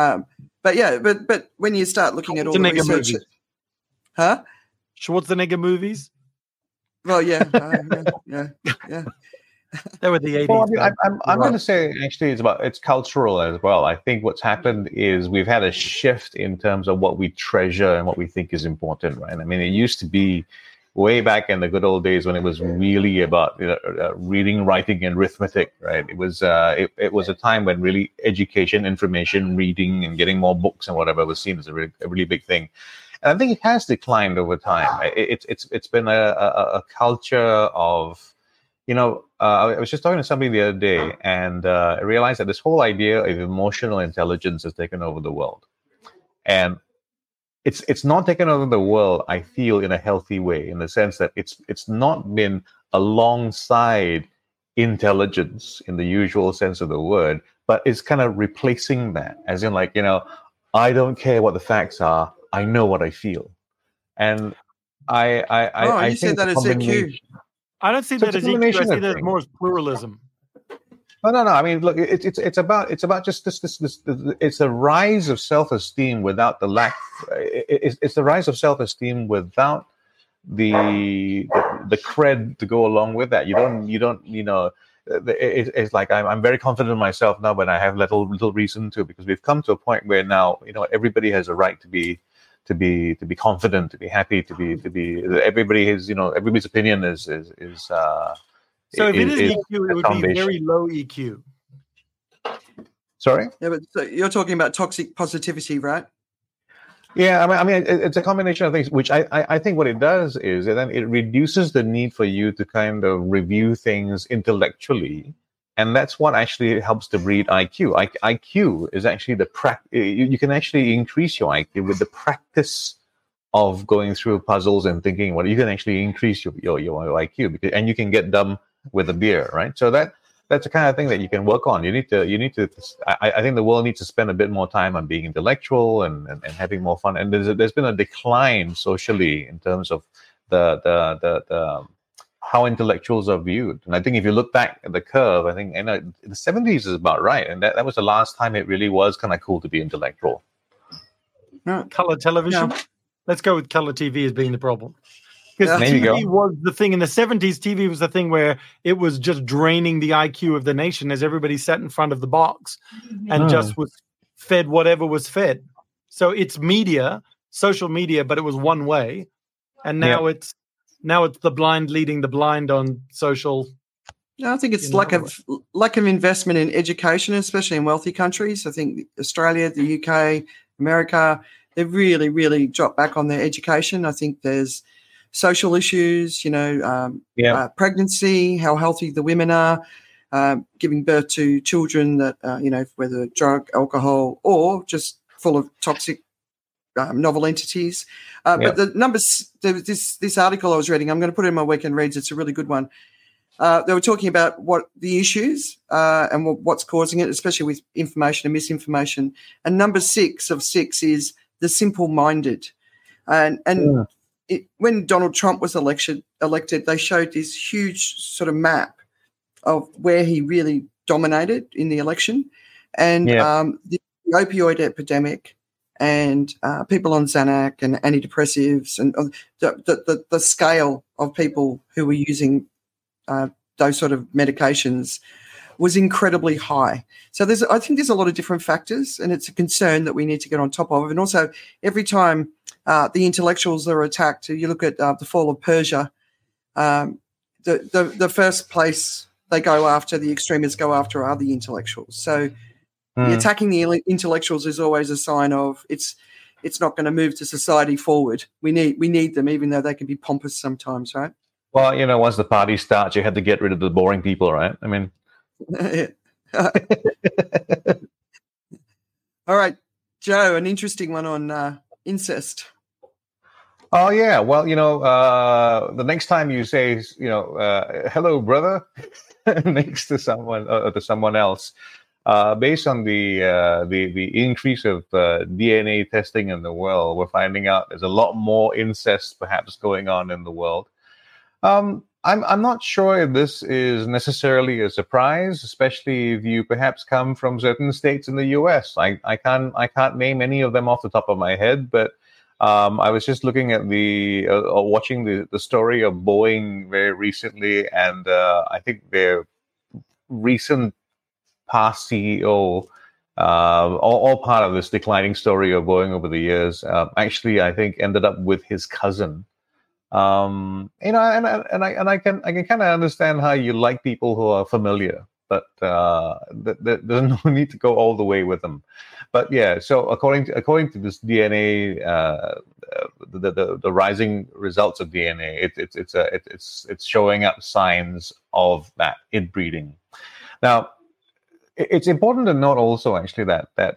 But when you start looking at all the research, movies. Schwarzenegger movies? Well, yeah. They were the 80s. Well, I'm going to say actually it's cultural as well. I think what's happened is we've had a shift in terms of what we treasure and what we think is important, right? I mean, it used to be way back in the good old days when it was really about reading, writing, and arithmetic, right? It was it was a time when really education, information, reading, and getting more books and whatever was seen as a really big thing. And I think it has declined over time. It's been a culture of, I was just talking to somebody the other day, and I realized that this whole idea of emotional intelligence has taken over the world. And it's not taken over the world, I feel, in a healthy way, in the sense that it's not been alongside intelligence in the usual sense of the word, but it's kind of replacing that, as in I don't care what the facts are, I know what I feel. And I you said think that as EQ. I don't see that as EQ. I see that as more as pluralism. No. I mean, look, it's about just this. It's a rise of self-esteem without the lack. It's the rise of self-esteem without the cred to go along with that. You don't. It's like I'm very confident in myself now, but I have little reason to, because we've come to a point where now everybody has a right to be confident, to be happy, to be. Everybody has everybody's opinion is. So if it is EQ, it would be very low EQ. Sorry? Yeah, but so you're talking about toxic positivity, right? Yeah, I mean, it's a combination of things, which I think what it does is then it reduces the need for you to kind of review things intellectually. And that's what actually helps to breed IQ. IQ is actually you can actually increase your IQ with the practice of going through puzzles and thinking. You can actually increase your IQ, and you can get dumb with a beer, right? So that's the kind of thing that you can work on. You need to. I think the world needs to spend a bit more time on being intellectual and having more fun. And there's been a decline socially in terms of the how intellectuals are viewed. And I think if you look back at the curve, I think the 70s is about right, and that was the last time it really was kind of cool to be intellectual. Color television. No. Let's go with color TV as being the problem. Because There you TV go. was the thing in the 70s. TV was the thing where it was just draining the IQ of the nation as everybody sat in front of the box and just was fed whatever was fed. So it's media, social media, but it was one way. And now it's the blind leading the blind on social. No, I think it's lack of investment in education, especially in wealthy countries. I think Australia, the UK, America, they've really, really dropped back on their education. I think there's social issues, pregnancy, how healthy the women are, giving birth to children that, whether drug, alcohol, or just full of toxic novel entities. But the numbers, this article I was reading, I'm going to put it in my weekend reads. It's a really good one. They were talking about what the issues and what's causing it, especially with information and misinformation. And number 6 of 6 is the simple-minded. When Donald Trump was elected, they showed this huge sort of map of where he really dominated in the election, and the opioid epidemic, and people on Xanax and antidepressives, and the scale of people who were using those sort of medications was incredibly high. So I think there's a lot of different factors, and it's a concern that we need to get on top of. And also, every time the intellectuals are attacked, you look at the fall of Persia, the first place they go after, the extremists go after, are the intellectuals. So attacking the intellectuals is always a sign of it's not going to move the society forward. We need them, even though they can be pompous sometimes, right? Well, once the party starts, you have to get rid of the boring people, right? I mean. All right, Joe, an interesting one on incest. Oh yeah, well, the next time you say, hello, brother, next to someone or to someone else, based on the increase of DNA testing in the world, we're finding out there's a lot more incest perhaps going on in the world. I'm not sure if this is necessarily a surprise, especially if you perhaps come from certain states in the U.S. I can't name any of them off the top of my head, but I was just looking at watching the story of Boeing very recently, and I think their recent past CEO, all part of this declining story of Boeing over the years, actually I think ended up with his cousin. And I can kind of understand how you like people who are familiar, but there's no need to go all the way with them. But yeah, so according to this DNA, the rising results of DNA, it's showing up signs of that inbreeding. Now, it's important to note also actually that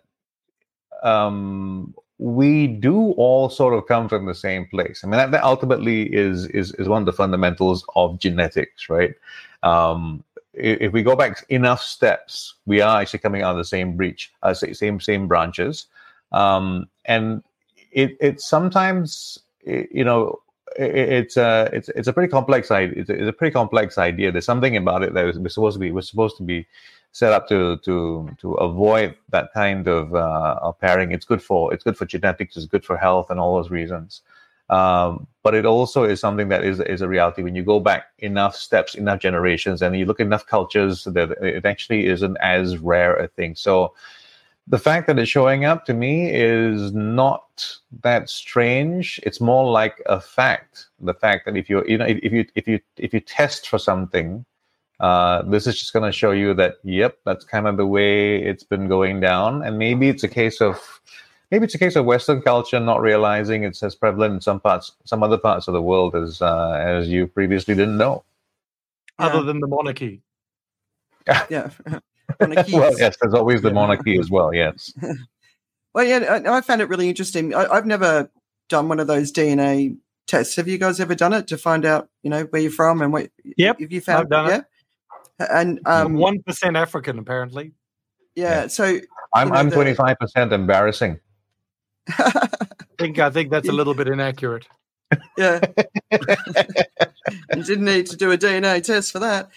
we do all sort of come from the same place. I mean, that ultimately is one of the fundamentals of genetics, right? If we go back enough steps, we are actually coming out of the same same branches. And it sometimes it's a pretty complex idea. It's a pretty complex idea. There's something about it that was supposed to be set up to avoid that kind of pairing. It's good for genetics. It's good for health and all those reasons. But it also is something that is a reality. When you go back enough steps, enough generations, and you look at enough cultures, that it actually isn't as rare a thing. So the fact that it's showing up to me is not that strange. It's more like a fact. The fact that if you test for something, this is just going to show you that, yep, that's kind of the way it's been going down. And maybe it's a case of Western culture not realizing it's as prevalent in some other parts of the world as you previously didn't know. Other than the monarchy. Yeah. Well, yes, there's always the monarchy as well, yes. Well, yeah, I found it really interesting. I've never done one of those DNA tests. Have you guys ever done it to find out, where you're from and what? Yep, if you found I've done it. And 1% African, apparently. Yeah, so I'm 25% embarrassing. I think that's a little bit inaccurate. Yeah, you didn't need to do a DNA test for that.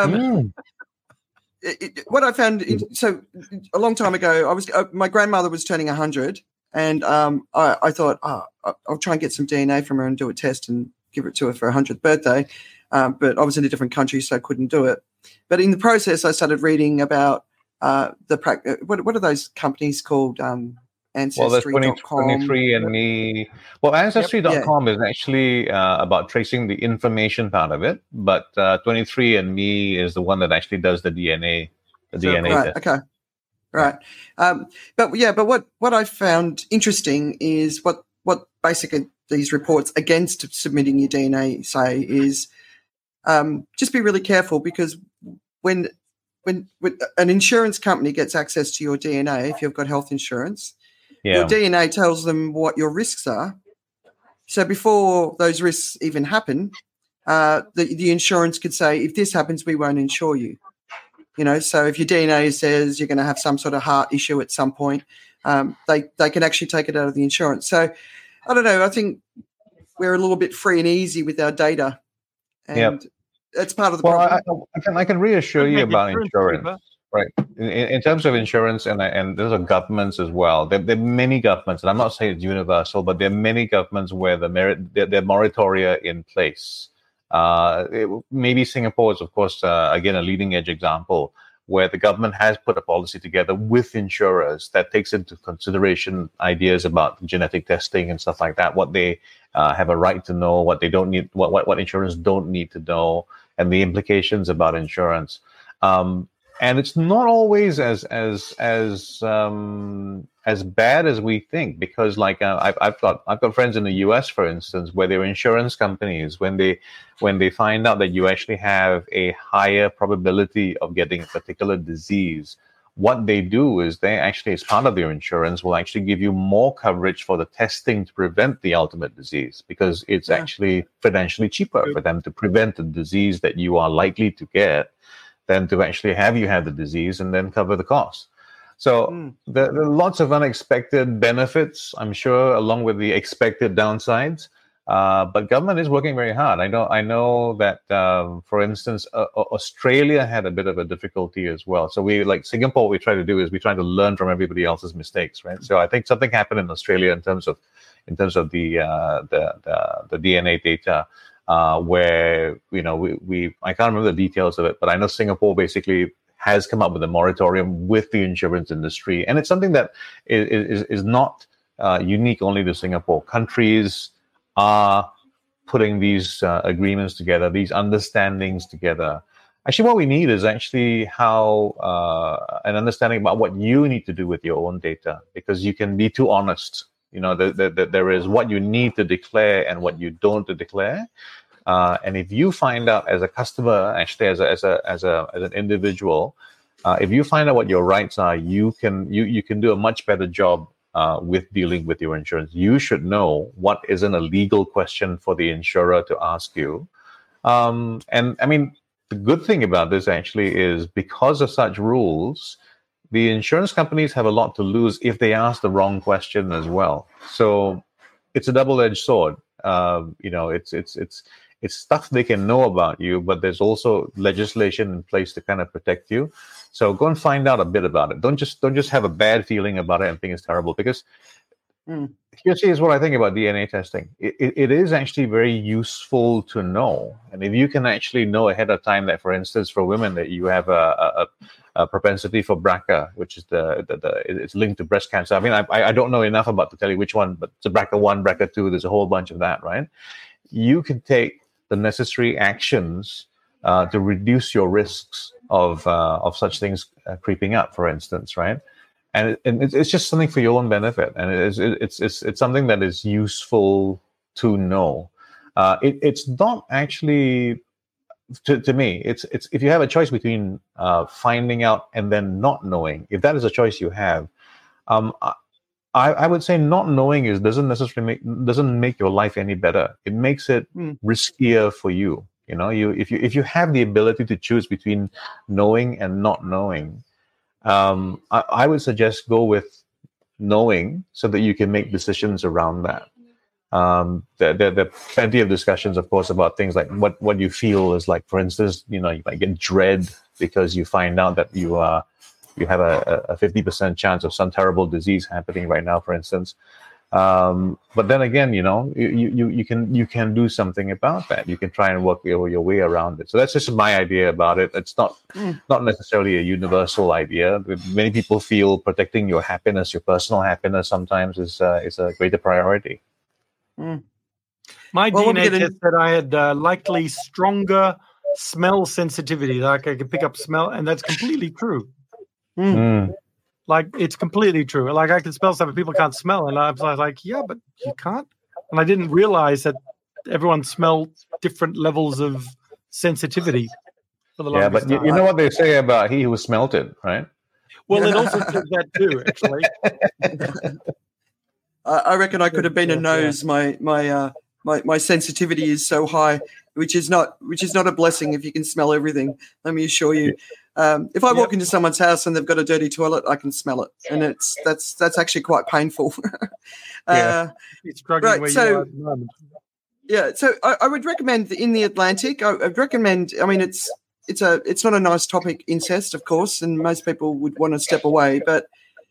What I found, so a long time ago, my grandmother was turning 100, and I thought, I'll try and get some DNA from her and do a test and give it to her for her 100th birthday. But I was in a different country, so I couldn't do it. But in the process, I started reading about what are those companies called? Ancestry.com. Well, 23andMe. Well, Ancestry.com is actually about tracing the information part of it, but 23andMe is the one that actually does the DNA. DNA right, test. Okay. Right. But what I found interesting is what basically these reports against submitting your DNA say is just be really careful, because when an insurance company gets access to your DNA, if you've got health insurance, your DNA tells them what your risks are. So before those risks even happen, the insurance could say, if this happens, we won't insure you. So if your DNA says you're going to have some sort of heart issue at some point, they can actually take it out of the insurance. So I don't know. I think we're a little bit free and easy with our data, and that's part of the problem. I can reassure you about insurance. Right. In terms of insurance, and those are governments as well. There are many governments, and I'm not saying it's universal, but there are many governments where there are moratoria in place. Maybe Singapore is, of course, again, a leading edge example where the government has put a policy together with insurers that takes into consideration ideas about genetic testing and stuff like that, what they have a right to know, what they don't need, what insurers don't need to know, and the implications about insurance. And it's not always as bad as we think, because I've got friends in the US, for instance, where their insurance companies, when they find out that you actually have a higher probability of getting a particular disease, what they do is they actually, as part of their insurance, will actually give you more coverage for the testing to prevent the ultimate disease, because it's actually financially cheaper for them to prevent the disease that you are likely to get than to actually have you have the disease and then cover the cost. So there are lots of unexpected benefits, I'm sure, along with the expected downsides. But government is working very hard. I know that, for instance, Australia had a bit of a difficulty as well. So Singapore, what we try to do is we try to learn from everybody else's mistakes, right? So I think something happened in Australia in terms of the DNA data. Where I can't remember the details of it, but I know Singapore basically has come up with a moratorium with the insurance industry, and it's something that is not unique only to Singapore. Countries are putting these agreements together, these understandings together. Actually, what we need is actually an understanding about what you need to do with your own data, because you can be too honest. There is what you need to declare and what you don't to declare. And if you find out as a customer, actually as an individual, if you find out what your rights are, you can do a much better job with dealing with your insurance. You should know what isn't a legal question for the insurer to ask you. And I mean, the good thing about this actually is, because of such rules, the insurance companies have a lot to lose if they ask the wrong question as well. So it's a double-edged sword. It's stuff they can know about you, but there's also legislation in place to kind of protect you. So go and find out a bit about it. Don't just have a bad feeling about it and think it's terrible, because here's what I think about DNA testing. It is actually very useful to know. And if you can actually know ahead of time that, for instance, for women, that you have a propensity for BRCA, which is it's linked to breast cancer. I mean, I don't know enough about to tell you which one, but it's a BRCA1, BRCA2, there's a whole bunch of that, right? You can take the necessary actions to reduce your risks of such things creeping up, for instance, right? And it's just something for your own benefit, and it's something that is useful to know. It's not actually, to me, it's if you have a choice between finding out and then not knowing, if that is a choice you have, I would say not knowing doesn't necessarily make your life any better. It makes it riskier for you. You know, if you have the ability to choose between knowing and not knowing, I would suggest go with knowing, so that you can make decisions around that. There are plenty of discussions, of course, about things like what you feel is like. For instance, you might get dread because you find out that you have a 50% chance of some terrible disease happening right now, for instance. But then again, you can do something about that. You can try and work your way around it. So that's just my idea about it. It's not necessarily a universal idea. Many people feel protecting your happiness, your personal happiness, sometimes is a greater priority. My DNA test said I had likely stronger smell sensitivity. Like I could pick up smell, and that's completely true. Like, it's completely true. Like, I can smell stuff, but people can't smell. And I was like, yeah, but you can't. And I didn't realize that everyone smelled different levels of sensitivity for the longest time. But you know what they say about he who smelt it, right? Well, it also says that too, actually. I reckon I could have been a nose. My sensitivity is so high, which is not a blessing if you can smell everything. Let me assure you. If I walk into someone's house and they've got a dirty toilet, I can smell it, and that's actually quite painful. It's struggling where you are at the moment. Yeah, so I would recommend in the Atlantic. I'd recommend. I mean, it's not a nice topic, incest, of course, and most people would want to step away. But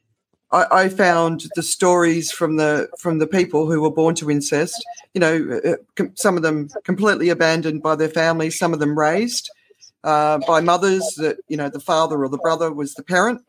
I found the stories from the people who were born to incest. Some of them completely abandoned by their families, some of them raised by mothers that, the father or the brother was the parent,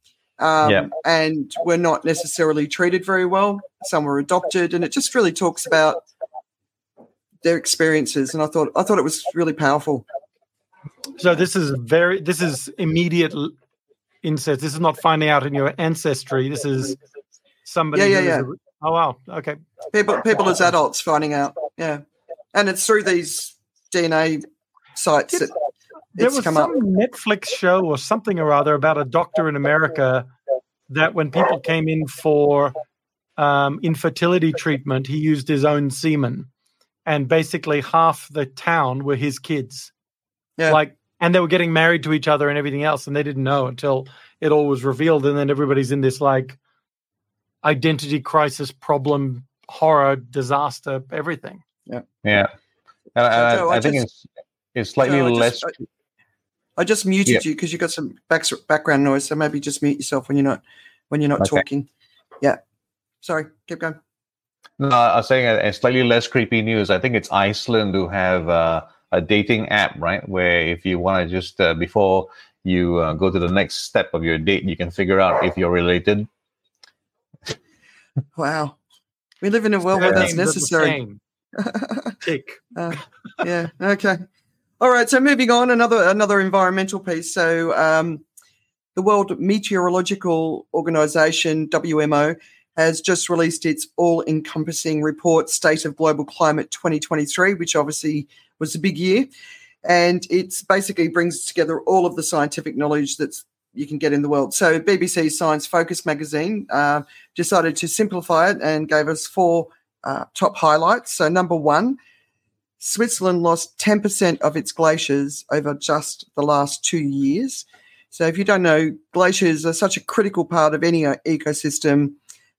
and were not necessarily treated very well. Some were adopted, and it just really talks about their experiences. And I thought it was really powerful. So this is immediate incest. This is not finding out in your ancestry. This is somebody. Yeah. Oh wow. Okay. People as adults finding out. Yeah, and it's through these DNA sites that there was come some up. Netflix show or something or other about a doctor in America that when people came in for infertility treatment, he used his own semen, and basically half the town were his kids. Yeah. And they were getting married to each other and everything else, and they didn't know until it all was revealed. And then everybody's in this identity crisis, problem, horror, disaster, everything. Yeah. And I think it's slightly less. I just muted you because you got some background noise, so maybe just mute yourself when you're not talking. Yeah. Sorry. Keep going. No, I was saying a slightly less creepy news. I think it's Iceland who have a dating app, right? Where if you want to just before you go to the next step of your date, you can figure out if you're related. Wow, we live in a world where that's necessary. Tick. Yeah. Okay. All right. So moving on, another environmental piece. So the World Meteorological Organization (WMO) has just released its all-encompassing report, State of Global Climate 2023, which obviously was a big year. And it basically brings together all of the scientific knowledge that you can get in the world. So BBC's Science Focus magazine decided to simplify it and gave us 4 top highlights. So number 1, Switzerland lost 10% of its glaciers over just the last 2 years. So if you don't know, glaciers are such a critical part of any ecosystem.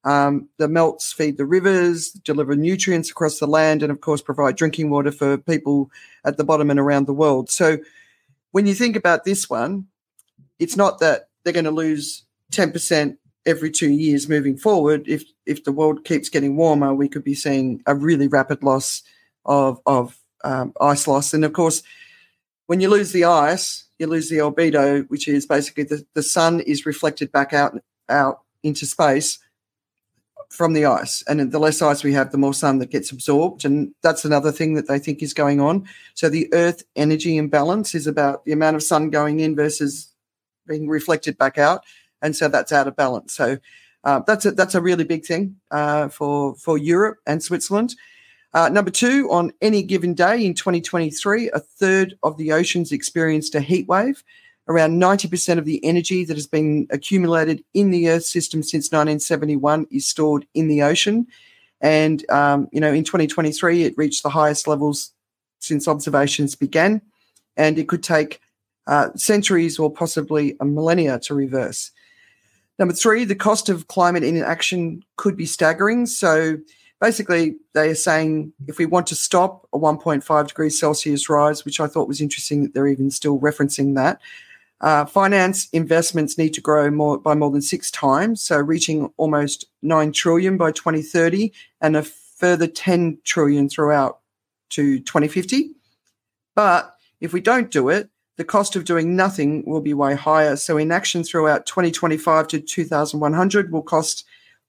The melts feed the rivers, deliver nutrients across the land, and, of course, provide drinking water for people at the bottom and around the world. So when you think about this one, it's not that they're going to lose 10% every 2 years moving forward. If the world keeps getting warmer, we could be seeing a really rapid loss of ice loss. And, of course, when you lose the ice, you lose the albedo, which is basically the sun is reflected back out into space from the ice. And the less ice we have, the more sun that gets absorbed. And that's another thing that they think is going on. So the Earth energy imbalance is about the amount of sun going in versus being reflected back out. And so that's out of balance. So that's a really big thing for Europe and Switzerland. Number 2, on any given day in 2023, a third of the oceans experienced a heat wave. Around 90% of the energy that has been accumulated in the Earth system since 1971 is stored in the ocean. And, in 2023, it reached the highest levels since observations began. And it could take centuries or possibly a millennia to reverse. Number 3, the cost of climate inaction could be staggering. So basically, they are saying if we want to stop a 1.5 degrees Celsius rise, which I thought was interesting that they're even still referencing that, finance investments need to grow by more than 6 times, so reaching almost 9 trillion by 2030 and a further 10 trillion throughout to 2050. But if we don't do it, the cost of doing nothing will be way higher. So inaction throughout 2025 to 2100 will cost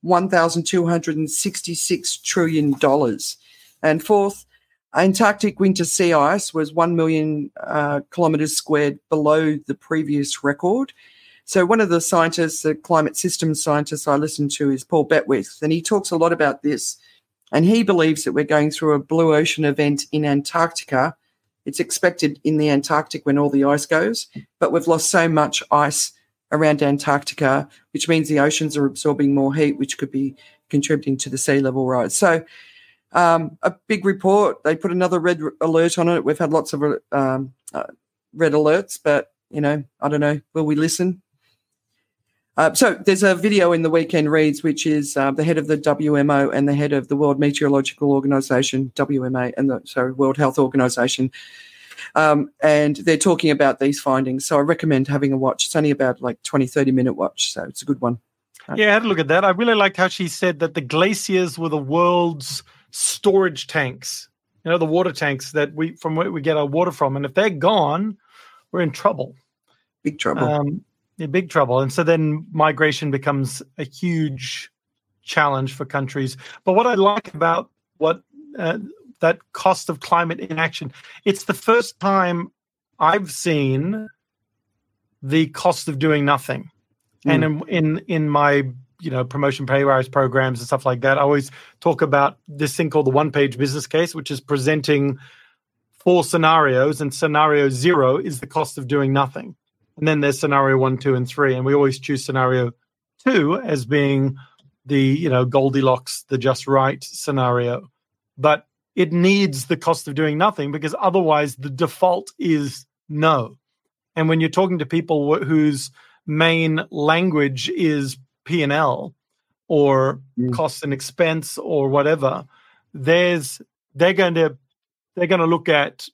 $1,266 trillion. And fourth, Antarctic winter sea ice was 1 million kilometres squared below the previous record. So one of the scientists, the climate systems scientist I listen to, is Paul Betwith, and he talks a lot about this. And he believes that we're going through a blue ocean event in Antarctica. It's expected in the Antarctic when all the ice goes, but we've lost so much ice around Antarctica, which means the oceans are absorbing more heat, which could be contributing to the sea level rise. So a big report. They put another red alert on it. We've had lots of red alerts, but, I don't know. Will we listen? So there's a video in the Weekend Reads, which is the head of the WMO and the head of the World Meteorological Organization, WMA, and the World Health Organization. And they're talking about these findings. So I recommend having a watch. It's only about 20, 30-minute watch. So it's a good one. Yeah, I had a look at that. I really liked how she said that the glaciers were the world's storage tanks, the water tanks from where we get our water from. And if they're gone, we're in trouble. Big trouble. Big trouble. And so then migration becomes a huge challenge for countries. But what I like about that cost of climate inaction, it's the first time I've seen the cost of doing nothing. And in my promotion pay rise programs and stuff like that, I always talk about this thing called the one-page business case, which is presenting 4 scenarios, and scenario 0 is the cost of doing nothing. And then there's scenario 1, 2, and 3. And we always choose scenario 2 as being the, Goldilocks, the just right scenario. But it needs the cost of doing nothing, because otherwise the default is no. And when you're talking to people whose main language is P&L or cost and expense or whatever, they're going to look at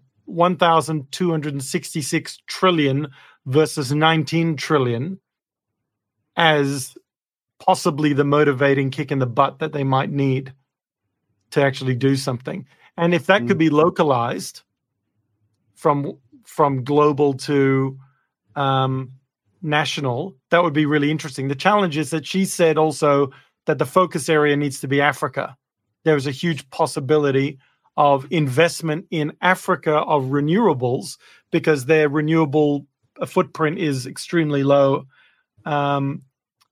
1,266 trillion versus 19 trillion as possibly the motivating kick in the butt that they might need to actually do something. And if that could be localized from global to national, that would be really interesting. The challenge is that she said also that the focus area needs to be Africa. There is a huge possibility of investment in Africa of renewables because their renewable footprint is extremely low. And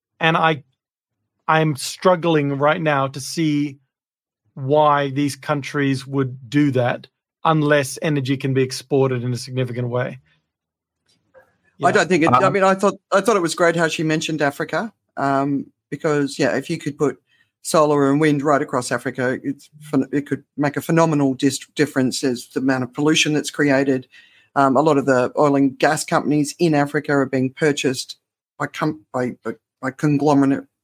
I'm struggling right now to see why these countries would do that unless energy can be exported in a significant way. Yeah. I don't think it. I mean, I thought it was great how she mentioned Africa, because if you could put solar and wind right across Africa, it could make a phenomenal difference as the amount of pollution that's created. A lot of the oil and gas companies in Africa are being purchased by conglomerate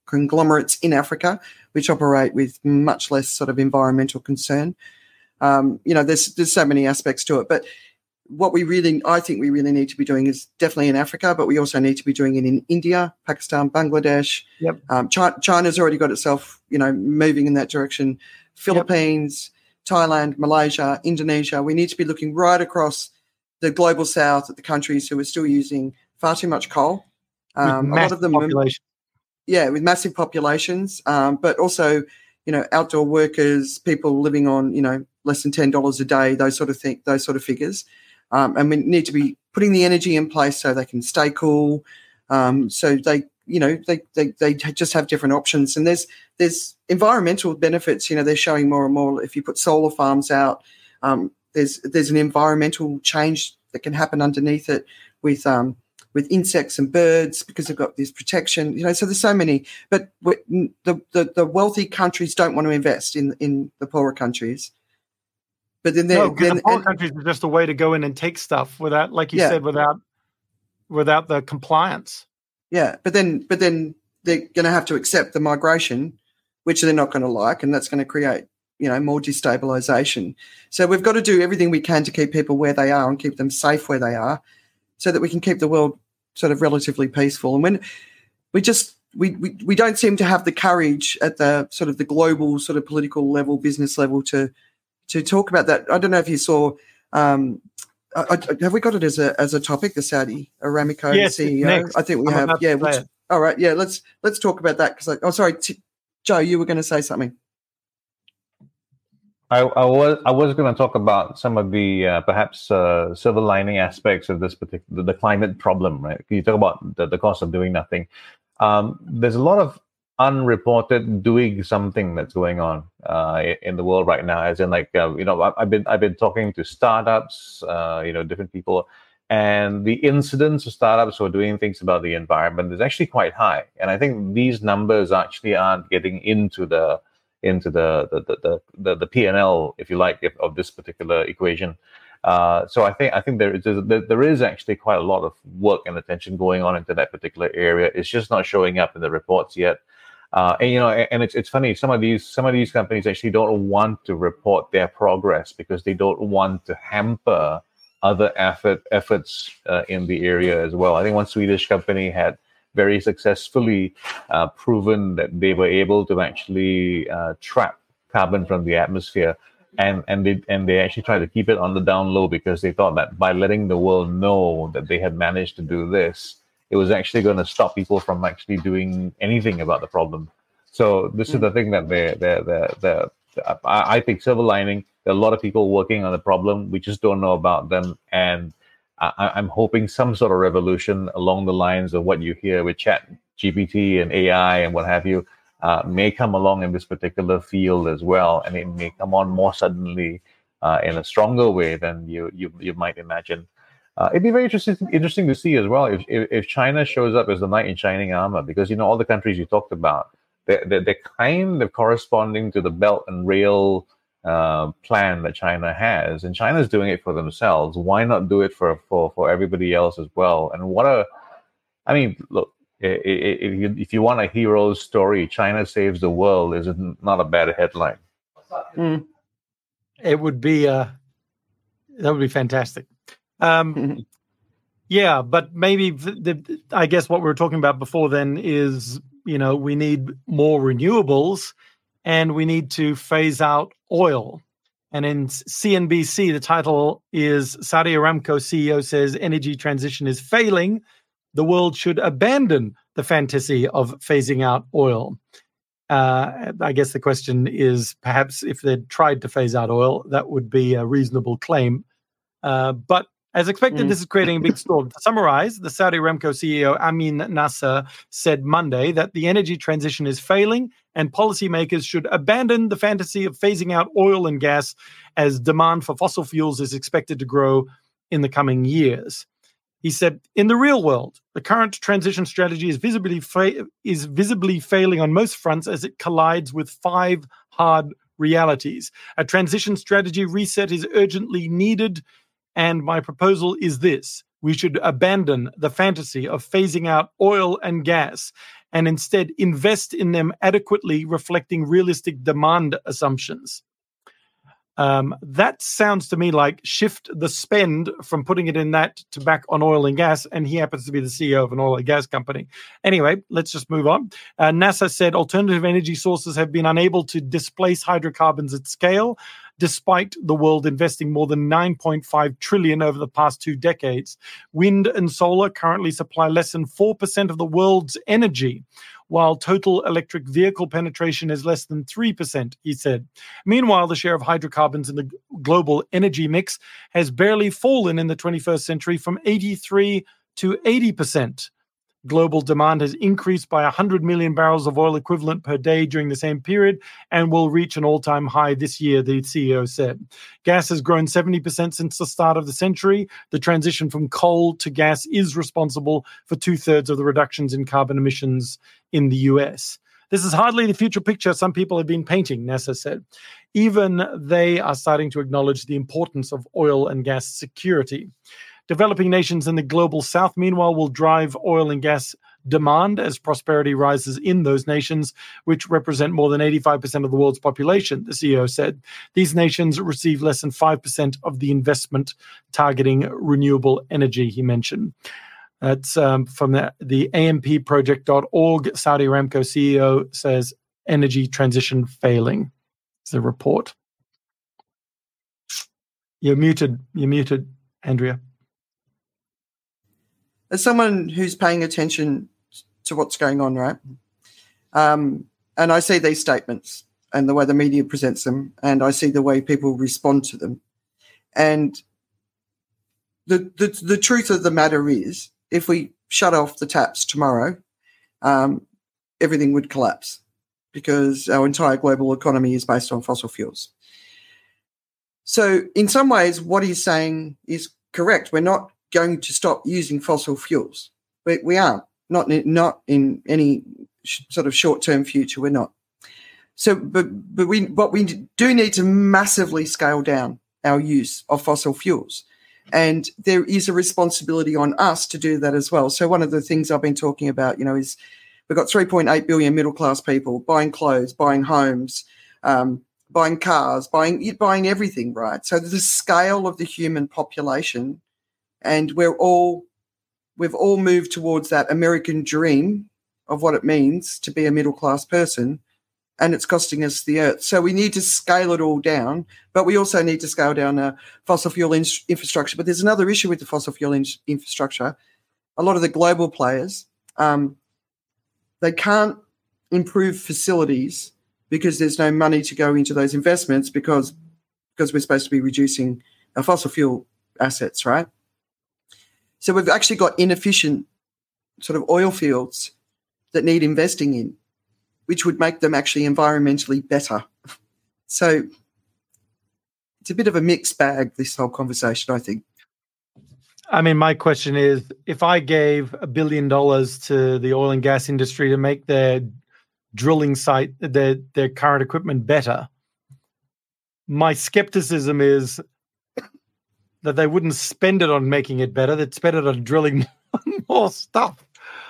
conglomerates in Africa, which operate with much less sort of environmental concern. There's so many aspects to it, but what I think we really need to be doing is definitely in Africa, but we also need to be doing it in India, Pakistan, Bangladesh. Yep. China's already got itself, moving in that direction. Philippines, Thailand, Malaysia, Indonesia. We need to be looking right across the global south at the countries who are still using far too much coal. A lot of them, with massive populations, but also, outdoor workers, people living on, less than $10 a day, those sort of figures. And we need to be putting the energy in place so they can stay cool. So they just have different options. And there's environmental benefits. They're showing more and more. If you put solar farms out, there's an environmental change that can happen underneath it with insects and birds because they've got this protection. So there's so many. But the wealthy countries don't want to invest in the poorer countries. But then the poor countries are just a way to go in and take stuff without, like you said, without the compliance. Yeah, but then they're going to have to accept the migration, which they're not going to like, and that's going to create, more destabilization. So we've got to do everything we can to keep people where they are and keep them safe where they are, so that we can keep the world sort of relatively peaceful. And when we don't seem to have the courage at the sort of the global sort of political level, business level to talk about that. I don't know if you saw. Have we got it as a topic? The Saudi Aramco CEO. Next. I think we have. Yeah. All right. Yeah. Let's talk about that because. Sorry, Joe. You were going to say something. I was going to talk about some of the perhaps silver lining aspects of this particular the climate problem. Right? You talk about the cost of doing nothing. There's a lot of unreported doing something that's going on in the world right now, as in I've been talking to startups, different people, and the incidence of startups who are doing things about the environment is actually quite high. And I think these numbers actually aren't getting into the P&L, if you like, of this particular equation. So I think there is actually quite a lot of work and attention going on into that particular area. It's just not showing up in the reports yet. And it's funny. Some of these companies actually don't want to report their progress because they don't want to hamper other efforts in the area as well. I think one Swedish company had very successfully proven that they were able to actually trap carbon from the atmosphere, and they actually tried to keep it on the down low because they thought that by letting the world know that they had managed to do this, it was actually going to stop people from actually doing anything about the problem. So this is the thing that I think silver lining. There are a lot of people working on the problem. We just don't know about them, and I'm hoping some sort of revolution along the lines of what you hear with Chat GPT and AI and what have you may come along in this particular field as well, and it may come on more suddenly in a stronger way than you might imagine. It'd be very interesting to see as well if China shows up as the knight in shining armor, because all the countries you talked about, they're kind of corresponding to the Belt and Rail plan that China has, and China's doing it for themselves. Why not do it for everybody else as well? And look, if you want a hero story, China saves the world is not a bad headline. It would be that would be fantastic. Yeah, but maybe I guess what we were talking about before then is, we need more renewables and we need to phase out oil. And in CNBC, the title is Saudi Aramco CEO says energy transition is failing. The world should abandon the fantasy of phasing out oil. I guess the question is perhaps if they'd tried to phase out oil, that would be a reasonable claim. But as expected, this is creating a big storm. To summarize, the Saudi Aramco CEO Amin Nasser said Monday that the energy transition is failing and policymakers should abandon the fantasy of phasing out oil and gas as demand for fossil fuels is expected to grow in the coming years. He said, in the real world, the current transition strategy is visibly failing on most fronts as it collides with 5 hard realities. A transition strategy reset is urgently needed, and my proposal is this. We should abandon the fantasy of phasing out oil and gas and instead invest in them adequately, reflecting realistic demand assumptions. That sounds to me like shift the spend from putting it in that to back on oil and gas, and he happens to be the CEO of an oil and gas company. Anyway, let's just move on. NASA said alternative energy sources have been unable to displace hydrocarbons at scale, despite the world investing more than $9.5 trillion over the past 2 decades. Wind and solar currently supply less than 4% of the world's energy, while total electric vehicle penetration is less than 3%, he said. Meanwhile, the share of hydrocarbons in the global energy mix has barely fallen in the 21st century from 83 to 80%. Global demand has increased by 100 million barrels of oil equivalent per day during the same period and will reach an all-time high this year, the CEO said. Gas has grown 70% since the start of the century. The transition from coal to gas is responsible for 2/3 of the reductions in carbon emissions in the US. This is hardly the future picture some people have been painting, NASA said. Even they are starting to acknowledge the importance of oil and gas security. Developing nations in the global south, meanwhile, will drive oil and gas demand as prosperity rises in those nations, which represent more than 85% of the world's population, the CEO said. These nations receive less than 5% of the investment targeting renewable energy, he mentioned. That's from the ampproject.org. Saudi Aramco CEO says energy transition failing. It's a report. You're muted, Andrea. As someone who's paying attention to what's going on, right? And I see these statements and the way the media presents them, and I see the way people respond to them. And the truth of the matter is, if we shut off the taps tomorrow, everything would collapse because our entire global economy is based on fossil fuels. So in some ways, what he's saying is correct. We're not going to stop using fossil fuels. We aren't. Not in any sort of short-term future. We're not. So, but we do need to massively scale down our use of fossil fuels, and there is a responsibility on us to do that as well. So, one of the things I've been talking about, is we've got 3.8 billion middle-class people buying clothes, buying homes, buying cars, buying everything, right? So, the scale of the human population. And we've all moved towards that American dream of what it means to be a middle-class person, and it's costing us the earth. So we need to scale it all down, but we also need to scale down fossil fuel infrastructure. But there's another issue with the fossil fuel infrastructure. A lot of the global players, they can't improve facilities because there's no money to go into those investments because we're supposed to be reducing our fossil fuel assets, right? So we've actually got inefficient sort of oil fields that need investing in, which would make them actually environmentally better. So it's a bit of a mixed bag, this whole conversation, I think. I mean, my question is, if I gave $1 billion to the oil and gas industry to make their drilling site, their current equipment better, my skepticism is that they wouldn't spend it on making it better. They'd spend it on drilling more stuff.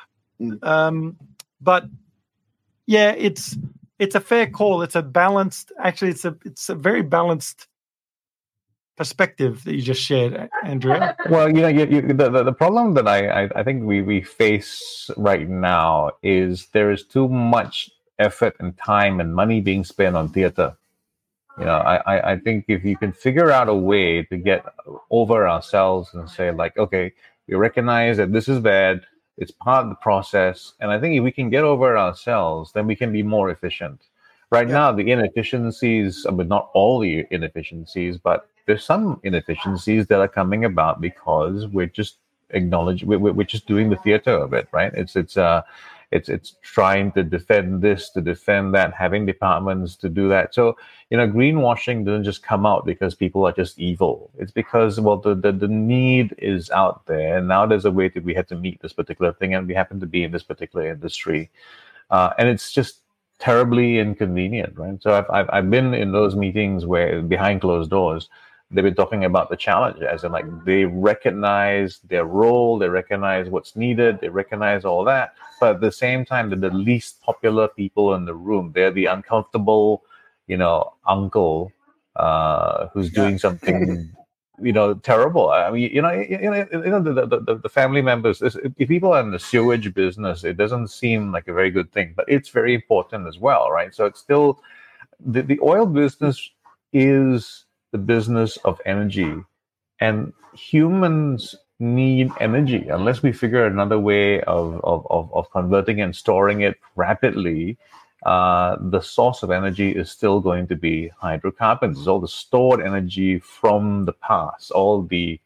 But yeah, it's a fair call. It's a balanced. Actually, it's a very balanced perspective that you just shared, Andrea. Well, the problem that I think we face right now is there is too much effort and time and money being spent on theater. I think if you can figure out a way to get over ourselves and say, like, okay, we recognize that this is bad, it's part of the process, and I think if we can get over ourselves, then we can be more efficient. Right now, the inefficiencies, but not all the inefficiencies, but there's some inefficiencies that are coming about because we're just we're just doing the theater of it, right? It's trying to defend this, to defend that, having departments to do that. So, greenwashing doesn't just come out because people are just evil. It's because, well, the need is out there. And now there's a way that we have to meet this particular thing. And we happen to be in this particular industry. And it's just terribly inconvenient, right? So I've been in those meetings where behind closed doors, they've been talking about the challenge, as in like they recognize their role, they recognize what's needed, they recognize all that. But at the same time, they're the least popular people in the room. They're the uncomfortable, uncle who's doing something, terrible. I mean, the family members. If people are in the sewage business, it doesn't seem like a very good thing, but it's very important as well, right? So it's still the oil business is the business of energy, and humans need energy. Unless we figure another way of converting and storing it rapidly, the source of energy is still going to be hydrocarbons. It's all the stored energy from the past, all the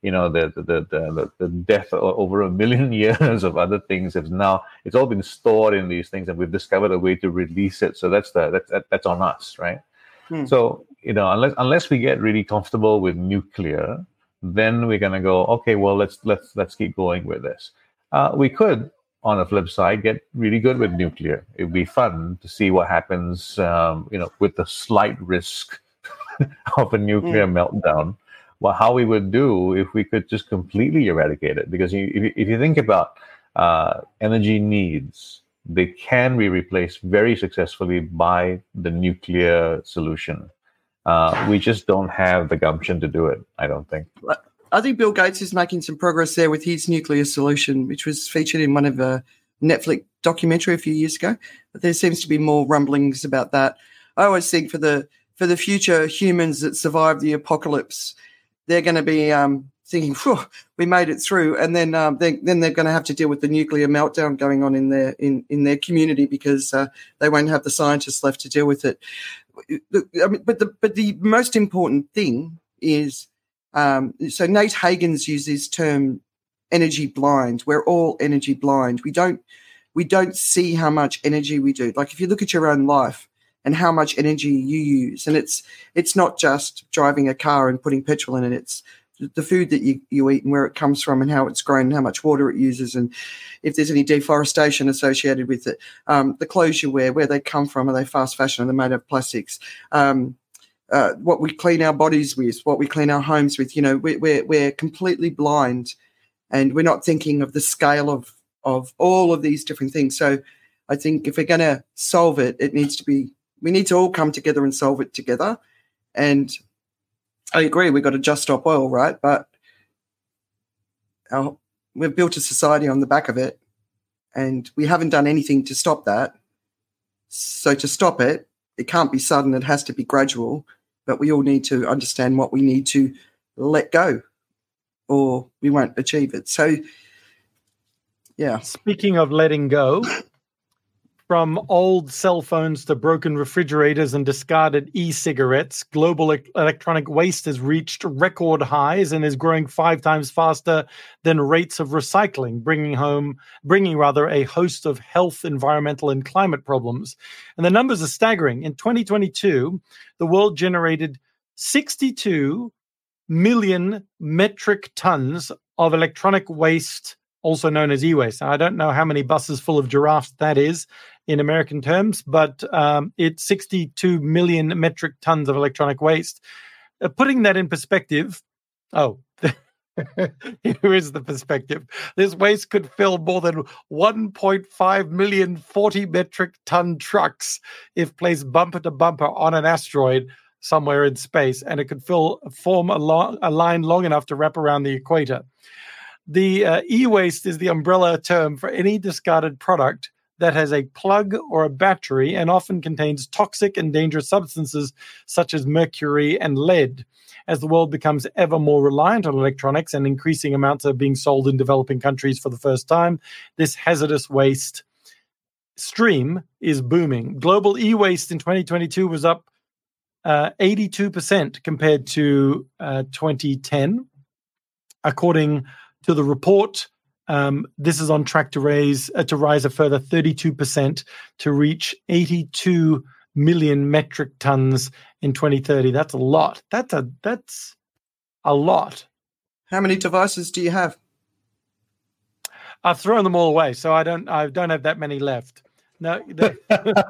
the death over 1 million years of other things. It's all been stored in these things, and we've discovered a way to release it. So that's on us, right? So unless we get really comfortable with nuclear, then we're going to go, okay, well, let's keep going with this. We could, on the flip side, get really good with nuclear. It'd be fun to see what happens, with the slight risk of a nuclear meltdown. Well, how we would do if we could just completely eradicate it. Because if you think about energy needs, they can be replaced very successfully by the nuclear solution. We just don't have the gumption to do it, I don't think. I think Bill Gates is making some progress there with his nuclear solution, which was featured in one of a Netflix documentary a few years ago. But there seems to be more rumblings about that. I always think for the future humans that survive the apocalypse, they're going to be thinking, we made it through, and then they're going to have to deal with the nuclear meltdown going on in their community because they won't have the scientists left to deal with it. But the most important thing is, so Nate Hagen's used this term, energy blind. We're all energy blind. We don't see how much energy we do. Like if you look at your own life and how much energy you use, and it's not just driving a car and putting petrol in it. It's the food that you eat and where it comes from and how it's grown and how much water it uses and if there's any deforestation associated with it. The clothes you wear, where they come from, are they fast fashion? Are they made of plastics? What we clean our bodies with, what we clean our homes with. We're completely blind, and we're not thinking of the scale of all of these different things. So I think if we're going to solve it, we need to all come together and solve it together. And I agree, we've got to just stop oil, right? But we've built a society on the back of it, and we haven't done anything to stop that. So to stop it, it can't be sudden. It has to be gradual. But we all need to understand what we need to let go, or we won't achieve it. So, yeah. Speaking of letting go, from old cell phones to broken refrigerators and discarded e-cigarettes, global electronic waste has reached record highs and is growing 5 times faster than rates of recycling, bringing a host of health, environmental, and climate problems. And the numbers are staggering. In 2022, the world generated 62 million metric tons of electronic waste, also known as e-waste. Now, I don't know how many buses full of giraffes that is in American terms, but it's 62 million metric tons of electronic waste. Putting that in perspective, here is the perspective. This waste could fill more than 1.5 million 40 metric ton trucks if placed bumper to bumper on an asteroid somewhere in space, and it could form a line long enough to wrap around the equator. The e-waste is the umbrella term for any discarded product that has a plug or a battery and often contains toxic and dangerous substances such as mercury and lead. As the world becomes ever more reliant on electronics and increasing amounts are being sold in developing countries for the first time, this hazardous waste stream is booming. Global e-waste in 2022 was up 82% compared to 2010. According to the report, this is on track to rise a further 32% to reach 82 million metric tons in 2030. That's a lot. That's a lot. How many devices do you have? I've thrown them all away, so I don't have that many left. No,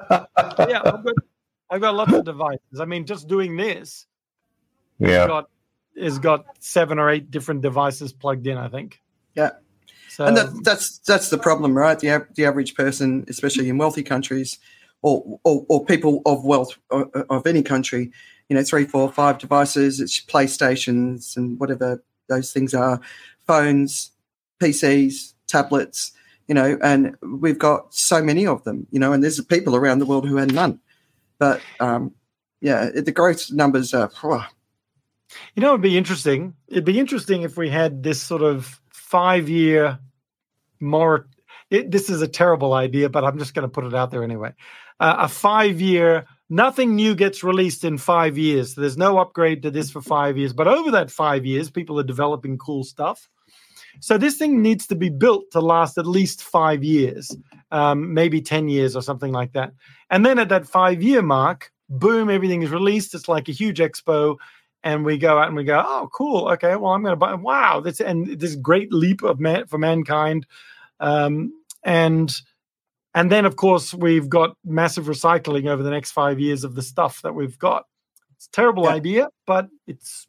yeah, I've got lots of devices. I mean, just doing this. Yeah. has got 7 or 8 different devices plugged in, I think. Yeah. So, and that's the problem, right? The average person, especially in wealthy countries, or people of wealth of any country, 3, 4, 5 devices. It's PlayStations and whatever those things are, phones, PCs, tablets. And we've got so many of them. And there's people around the world who had none. But the growth numbers are. It'd be interesting. It'd be interesting if we had this sort of 5-year this is a terrible idea, but I'm just going to put it out there anyway. A 5-year, nothing new gets released in 5 years. So there's no upgrade to this for 5 years. But over that 5 years, people are developing cool stuff. So this thing needs to be built to last at least 5 years, maybe 10 years or something like that. And then at that 5-year mark, boom, everything is released. It's like a huge expo. And we go out and we go, oh, cool. Okay, well, I'm going to buy. Wow, this great leap of for mankind. And then, of course, we've got massive recycling over the next 5 years of the stuff that we've got. It's a terrible idea, but it's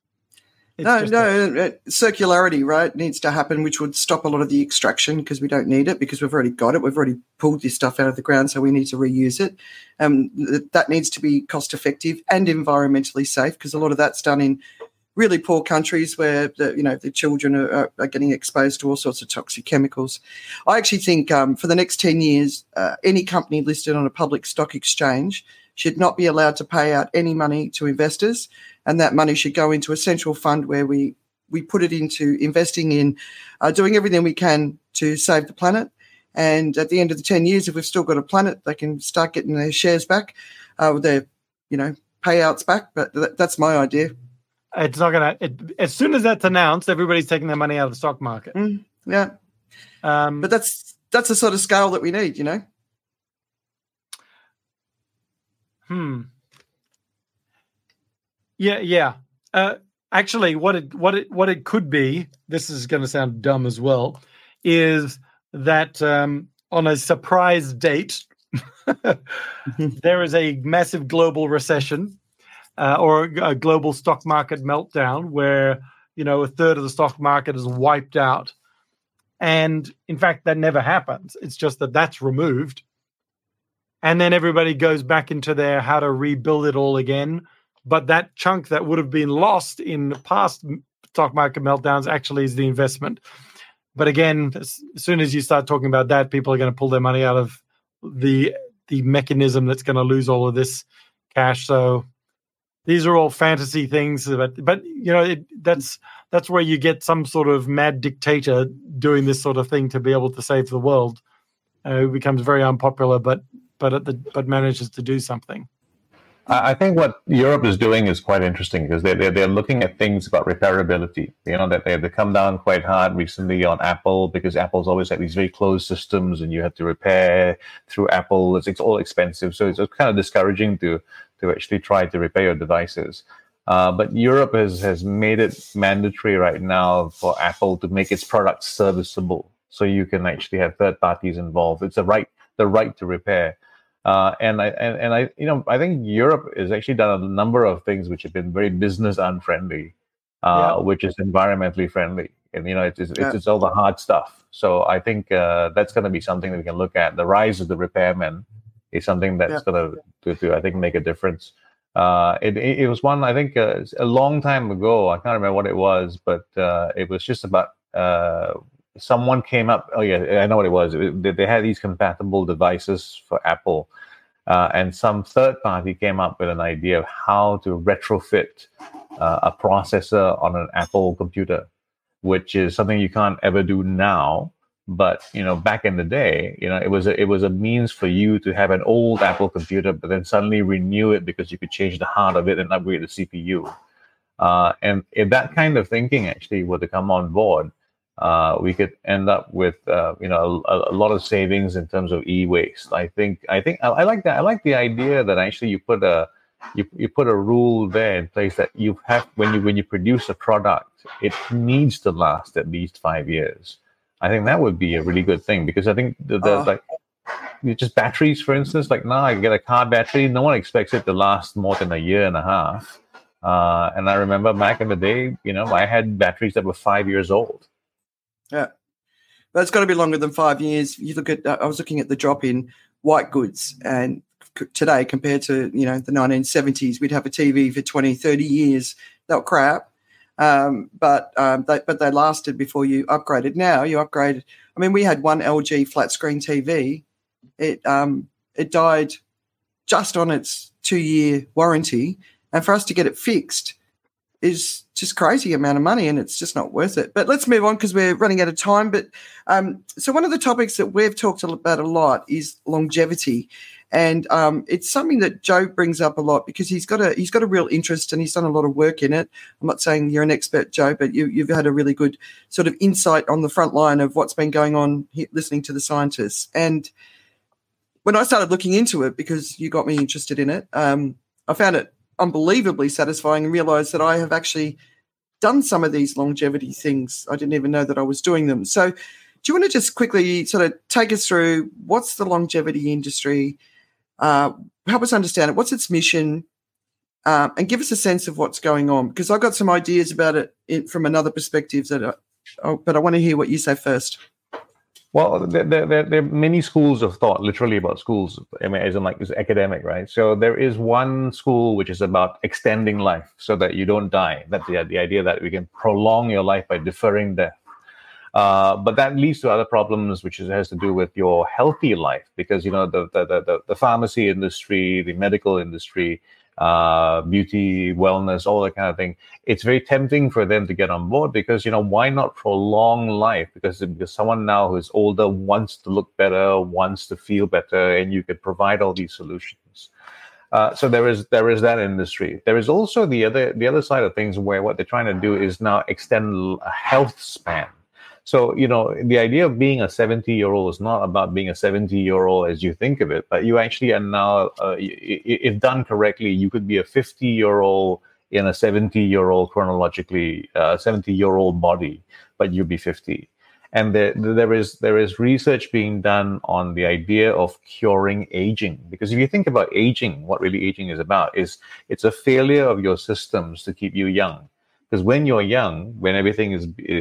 circularity, right, needs to happen, which would stop a lot of the extraction because we don't need it because we've already got it. We've already pulled this stuff out of the ground, so we need to reuse it. That needs to be cost effective and environmentally safe because a lot of that's done in really poor countries where the children are getting exposed to all sorts of toxic chemicals. I actually think for the next 10 years, any company listed on a public stock exchange should not be allowed to pay out any money to investors, and that money should go into a central fund where we put it into investing in doing everything we can to save the planet. And at the end of the 10 years, if we've still got a planet, they can start getting their shares back, their payouts back. But that's my idea. It's not going to. As soon as that's announced, everybody's taking their money out of the stock market. Yeah, but that's the sort of scale that we need, Yeah. Actually, what it could be. This is going to sound dumb as well. Is that on a surprise date, there is a massive global recession. Or a global stock market meltdown where, a third of the stock market is wiped out. And in fact, that never happens. It's just that's removed. And then everybody goes back into their how to rebuild it all again. But that chunk that would have been lost in past stock market meltdowns actually is the investment. But again, as soon as you start talking about that, people are going to pull their money out of the mechanism that's going to lose all of this cash. So these are all fantasy things, but that's where you get some sort of mad dictator doing this sort of thing to be able to save the world. Who becomes very unpopular, but manages to do something. I think what Europe is doing is quite interesting because they're looking at things about repairability. That they come down quite hard recently on Apple because Apple's always had these very closed systems and you have to repair through Apple. It's all expensive, so it's kind of discouraging to actually try to repair your devices. But Europe has made it mandatory right now for Apple to make its products serviceable, so you can actually have third parties involved. It's the right to repair. And I think Europe has actually done a number of things which have been very business unfriendly, which is environmentally friendly. And it's all the hard stuff. So I think that's going to be something that we can look at. The rise of the repairmen is something that's going to I think make a difference. It was one I think a long time ago. I can't remember what it was, but it was just about. Someone came up. Oh yeah, I know what it was. They had these compatible devices for Apple, and some third party came up with an idea of how to retrofit a processor on an Apple computer, which is something you can't ever do now. But back in the day, it was a means for you to have an old Apple computer, but then suddenly renew it because you could change the heart of it and upgrade the CPU. And if that kind of thinking actually were to come on board, we could end up with a lot of savings in terms of e-waste. I think I like that. I like the idea that actually you put a rule there in place that you have when you produce a product, it needs to last at least 5 years. I think that would be a really good thing because I think like just batteries, for instance, like now I get a car battery. No one expects it to last more than a year and a half. And I remember back in the day, I had batteries that were 5 years old. Yeah. But it's got to be longer than 5 years. You look at, I was looking at the drop in white goods, and today compared to, the 1970s, we'd have a TV for 20, 30 years. They were crap. But they lasted before you upgraded. Now you upgraded. I mean, we had one LG flat screen TV. It died just on its 2-year warranty, and for us to get it fixed is just crazy amount of money, and it's just not worth it. But let's move on because we're running out of time. But so one of the topics that we've talked about a lot is longevity. And it's something that Joe brings up a lot because he's got a real interest and he's done a lot of work in it. I'm not saying you're an expert, Joe, but you've had a really good sort of insight on the front line of what's been going on here, listening to the scientists. And when I started looking into it, because you got me interested in it, I found it unbelievably satisfying and realised that I have actually done some of these longevity things. I didn't even know that I was doing them. So do you want to just quickly sort of take us through what's the longevity industry? Help us understand it. What's its mission? And give us a sense of what's going on, because I've got some ideas about it from another perspective but I want to hear what you say first. Well, there are many schools of thought, literally about schools. I mean, as in like it's academic, right? So there is one school which is about extending life so that you don't die. That's the idea that we can prolong your life by deferring death. But that leads to other problems, which has to do with your healthy life, because the pharmacy industry, the medical industry, beauty, wellness, all that kind of thing. It's very tempting for them to get on board because why not prolong life? Because someone now who's older wants to look better, wants to feel better, and you could provide all these solutions. So there is that industry. There is also the other side of things where what they're trying to do is now extend a health span. So, the idea of being a 70-year-old is not about being a 70-year-old as you think of it, but you actually are now, if done correctly, you could be a 50-year-old in a 70-year-old chronologically, 70-year-old body, but you'll be 50. And there is research being done on the idea of curing aging. Because if you think about aging, what really aging is about is it's a failure of your systems to keep you young. Because when you're young, when everything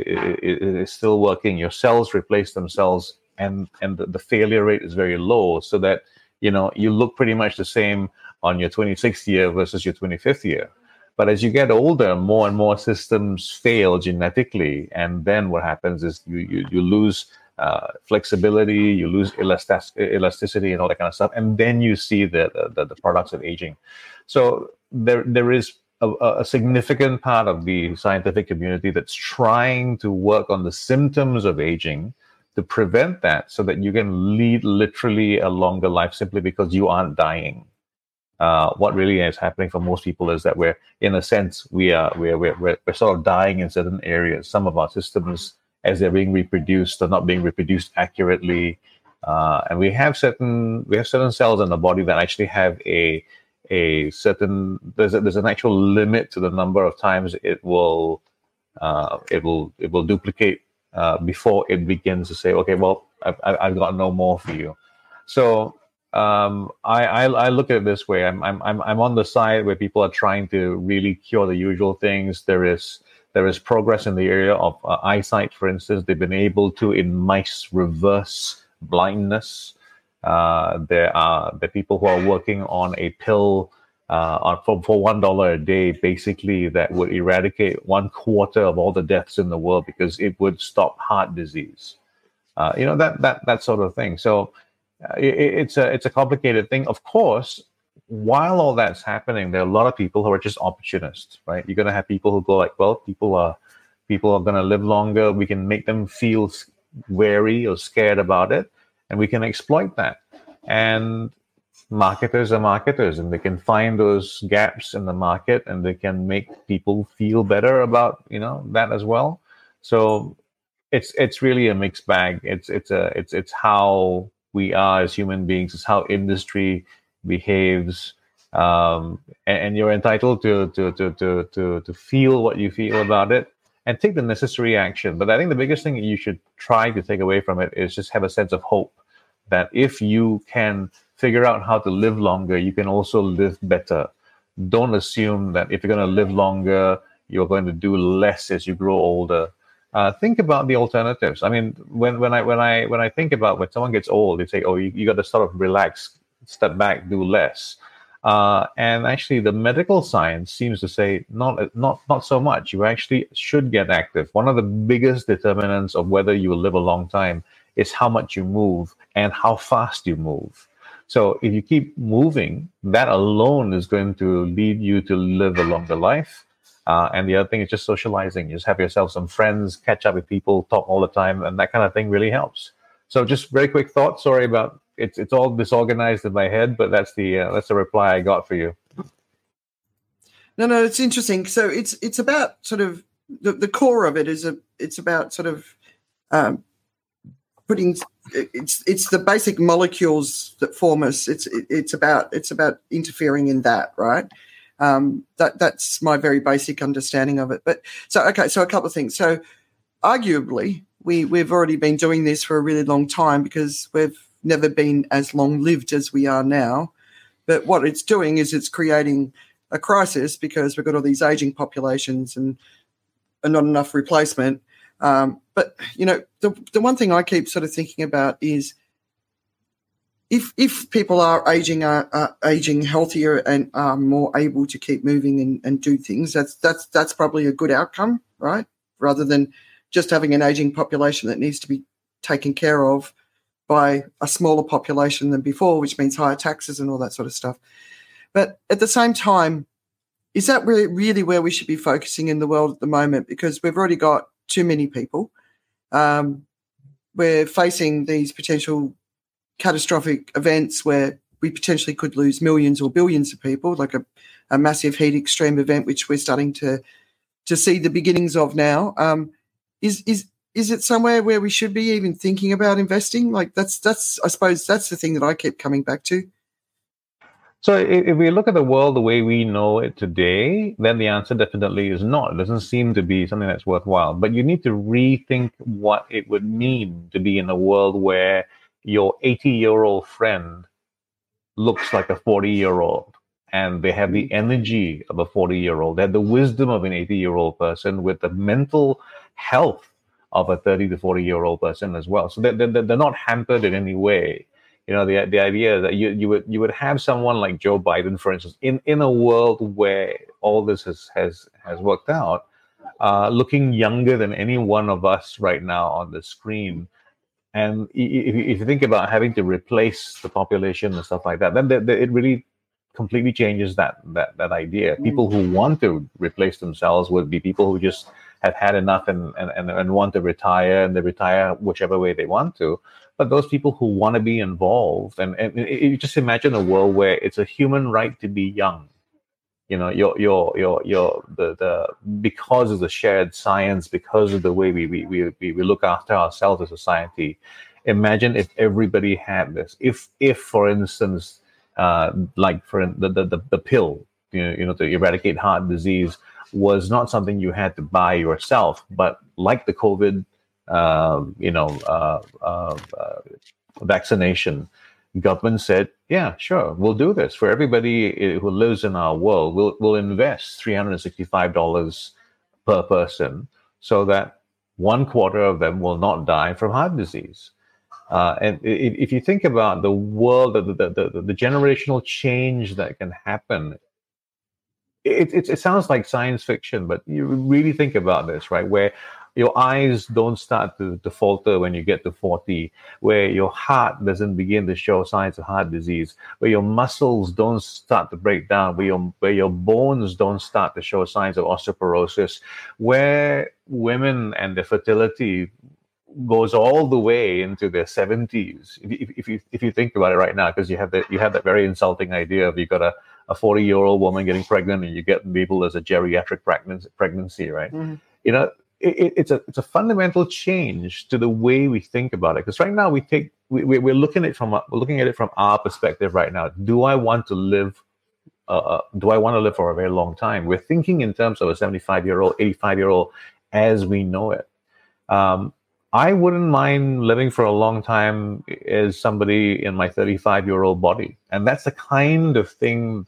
is still working, your cells replace themselves, and the failure rate is very low, so that you look pretty much the same on your 26th year versus your 25th year. But as you get older, more and more systems fail genetically, and then what happens is you lose flexibility, you lose elasticity, and all that kind of stuff, and then you see the products of aging. So there is a significant part of the scientific community that's trying to work on the symptoms of aging to prevent that, so that you can lead literally a longer life simply because you aren't dying. What really is happening for most people is that we're, in a sense, we're sort of dying in certain areas. Some of our systems, as they're being reproduced, are not being reproduced accurately, and we have certain cells in the body that actually have a certain there's an actual limit to the number of times it will duplicate before it begins to say, okay, well, I've got no more for you. So I look at it this way. I'm on the side where people are trying to really cure the usual things. There is progress in the area of eyesight, for instance. They've been able to, in mice, reverse blindness. There are people who are working on a pill for $1 a day, basically, that would eradicate 1/4 of all the deaths in the world because it would stop heart disease. That sort of thing. So it's a complicated thing. Of course, while all that's happening, there are a lot of people who are just opportunists, right? You're going to have people who go like, well, people are going to live longer. We can make them feel wary or scared about it, and we can exploit that. And marketers are marketers, and they can find those gaps in the market, and they can make people feel better about that as well. So it's really a mixed bag. It's how we are as human beings. It's how industry behaves, and you're entitled to feel what you feel about it and take the necessary action. But I think the biggest thing you should try to take away from it is just have a sense of hope that if you can figure out how to live longer, you can also live better. don't assume that if you're going to live longer, you're going to do less as you grow older. Think about the alternatives. I mean, when I think about when someone gets old, they say, "Oh, you got to sort of relax, step back, do less." And actually, the medical science seems to say not so much. You actually should get active. One of the biggest determinants of whether you will live a long time is how much you move and how fast you move. So if you keep moving, that alone is going to lead you to live a longer life. And the other thing is just socializing. You just have yourself some friends, catch up with people, talk all the time, and that kind of thing really helps. So just very quick thought. Sorry about it's all disorganized in my head, but that's the reply I got for you. No, it's interesting. So it's about sort of the core of it it's about sort of putting it's the basic molecules that form us. It's about interfering in that, right? That's my very basic understanding of it. But so a couple of things. So arguably we've already been doing this for a really long time because we've never been as long lived as we are now. But what it's doing is it's creating a crisis because we've got all these aging populations and not enough replacement. But the one thing I keep sort of thinking about is if people are aging healthier and are more able to keep moving and do things, that's probably a good outcome, right? Rather than just having an aging population that needs to be taken care of by a smaller population than before, which means higher taxes and all that sort of stuff. But at the same time, is that really where we should be focusing in the world at the moment? Because we've already got too many people. We're facing these potential catastrophic events where we potentially could lose millions or billions of people, like a massive heat extreme event, which we're starting to see the beginnings of now. Is it somewhere where we should be even thinking about investing? Like that's I suppose that's the thing that I keep coming back to. So if we look at the world the way we know it today, then the answer definitely is not. It doesn't seem to be something that's worthwhile. But you need to rethink what it would mean to be in a world where your 80-year-old friend looks like a 40-year-old and they have the energy of a 40-year-old. They have the wisdom of an 80-year-old person with the mental health of a 30 to 40-year-old person as well. So they're not hampered in any way. The idea that you would have someone like Joe Biden, for instance, in a world where all this has worked out, looking younger than any one of us right now on the screen. And if you think about having to replace the population and stuff like that, then it really completely changes that idea. People who want to replace themselves would be people who just have had enough and want to retire, and they retire whichever way they want to. But those people who want to be involved, and you just imagine a world where it's a human right to be young. Because of the shared science, because of the way we look after ourselves as a society. Imagine if everybody had this. If for instance, like for the pill, to eradicate heart disease was not something you had to buy yourself, but like the COVID, vaccination, government said, yeah, sure, we'll do this for everybody who lives in our world. We'll invest $365 per person so that 1/4 of them will not die from heart disease. And if you think about the world, the generational change that can happen, it sounds like science fiction, but you really think about this, right? Where your eyes don't start to falter when you get to 40, where your heart doesn't begin to show signs of heart disease, where your muscles don't start to break down, where your bones don't start to show signs of osteoporosis, where women and their fertility goes all the way into their 70s. If you think about it right now, because you have that very insulting idea of you got a 40-year-old woman getting pregnant and you get labeled as a geriatric pregnancy, right? Mm-hmm. It's a fundamental change to the way we think about it. Because right now we're looking at it from our perspective right now. Do I want to live? Do I want to live for a very long time? We're thinking in terms of a 75-year-old, 85-year-old as we know it. I wouldn't mind living for a long time as somebody in my 35-year-old body. And that's the kind of thing that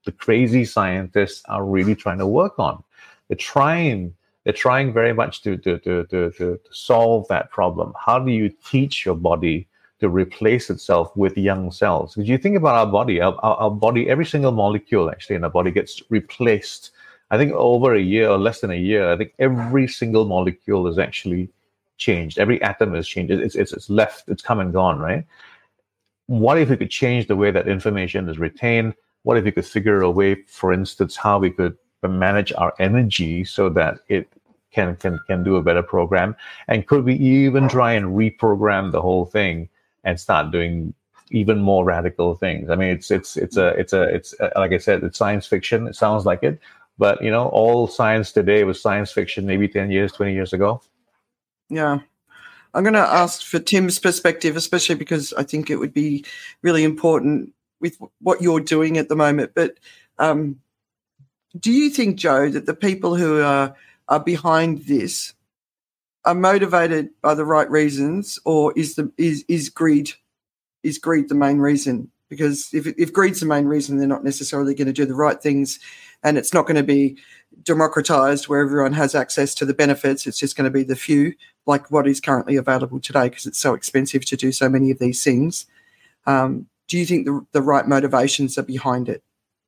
the crazy scientists are really trying to work on. They're trying very much to solve that problem. How do you teach your body to replace itself with young cells? Because you think about our body, every single molecule actually in our body gets replaced. I think over a year or less than a year, I think every single molecule is actually changed. Every atom is changed. It's left, it's come and gone, right? What if we could change the way that information is retained? What if we could figure a way, for instance, how we could manage our energy so that it can do a better program? And could we even try and reprogram the whole thing and start doing even more radical things? I mean, it's like I said, it's science fiction. It sounds like it, but all science today was science fiction maybe 10 years, 20 years ago. Yeah. I'm going to ask for Tim's perspective, especially because I think it would be really important with what you're doing at the moment. But do you think, Joe, that the people who are behind this are motivated by the right reasons, or is greed the main reason? Because if greed's the main reason, they're not necessarily going to do the right things, and it's not going to be democratized where everyone has access to the benefits. It's just going to be the few, like what is currently available today, because it's so expensive to do so many of these things. Do you think the right motivations are behind it?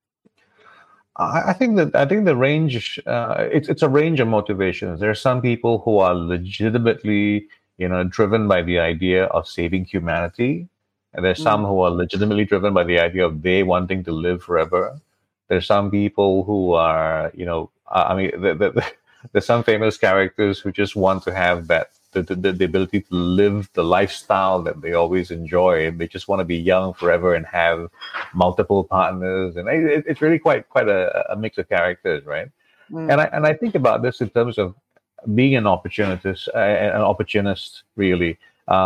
I think the range, it's a range of motivations. There are some people who are legitimately, driven by the idea of saving humanity. And there's some who are legitimately driven by the idea of they wanting to live forever. There's some people who are, there's some famous characters who just want to have that, the ability to live the lifestyle that they always enjoy. They just want to be young forever and have multiple partners. And it's really quite a mix of characters, right? And I think about this in terms of being an opportunist, really.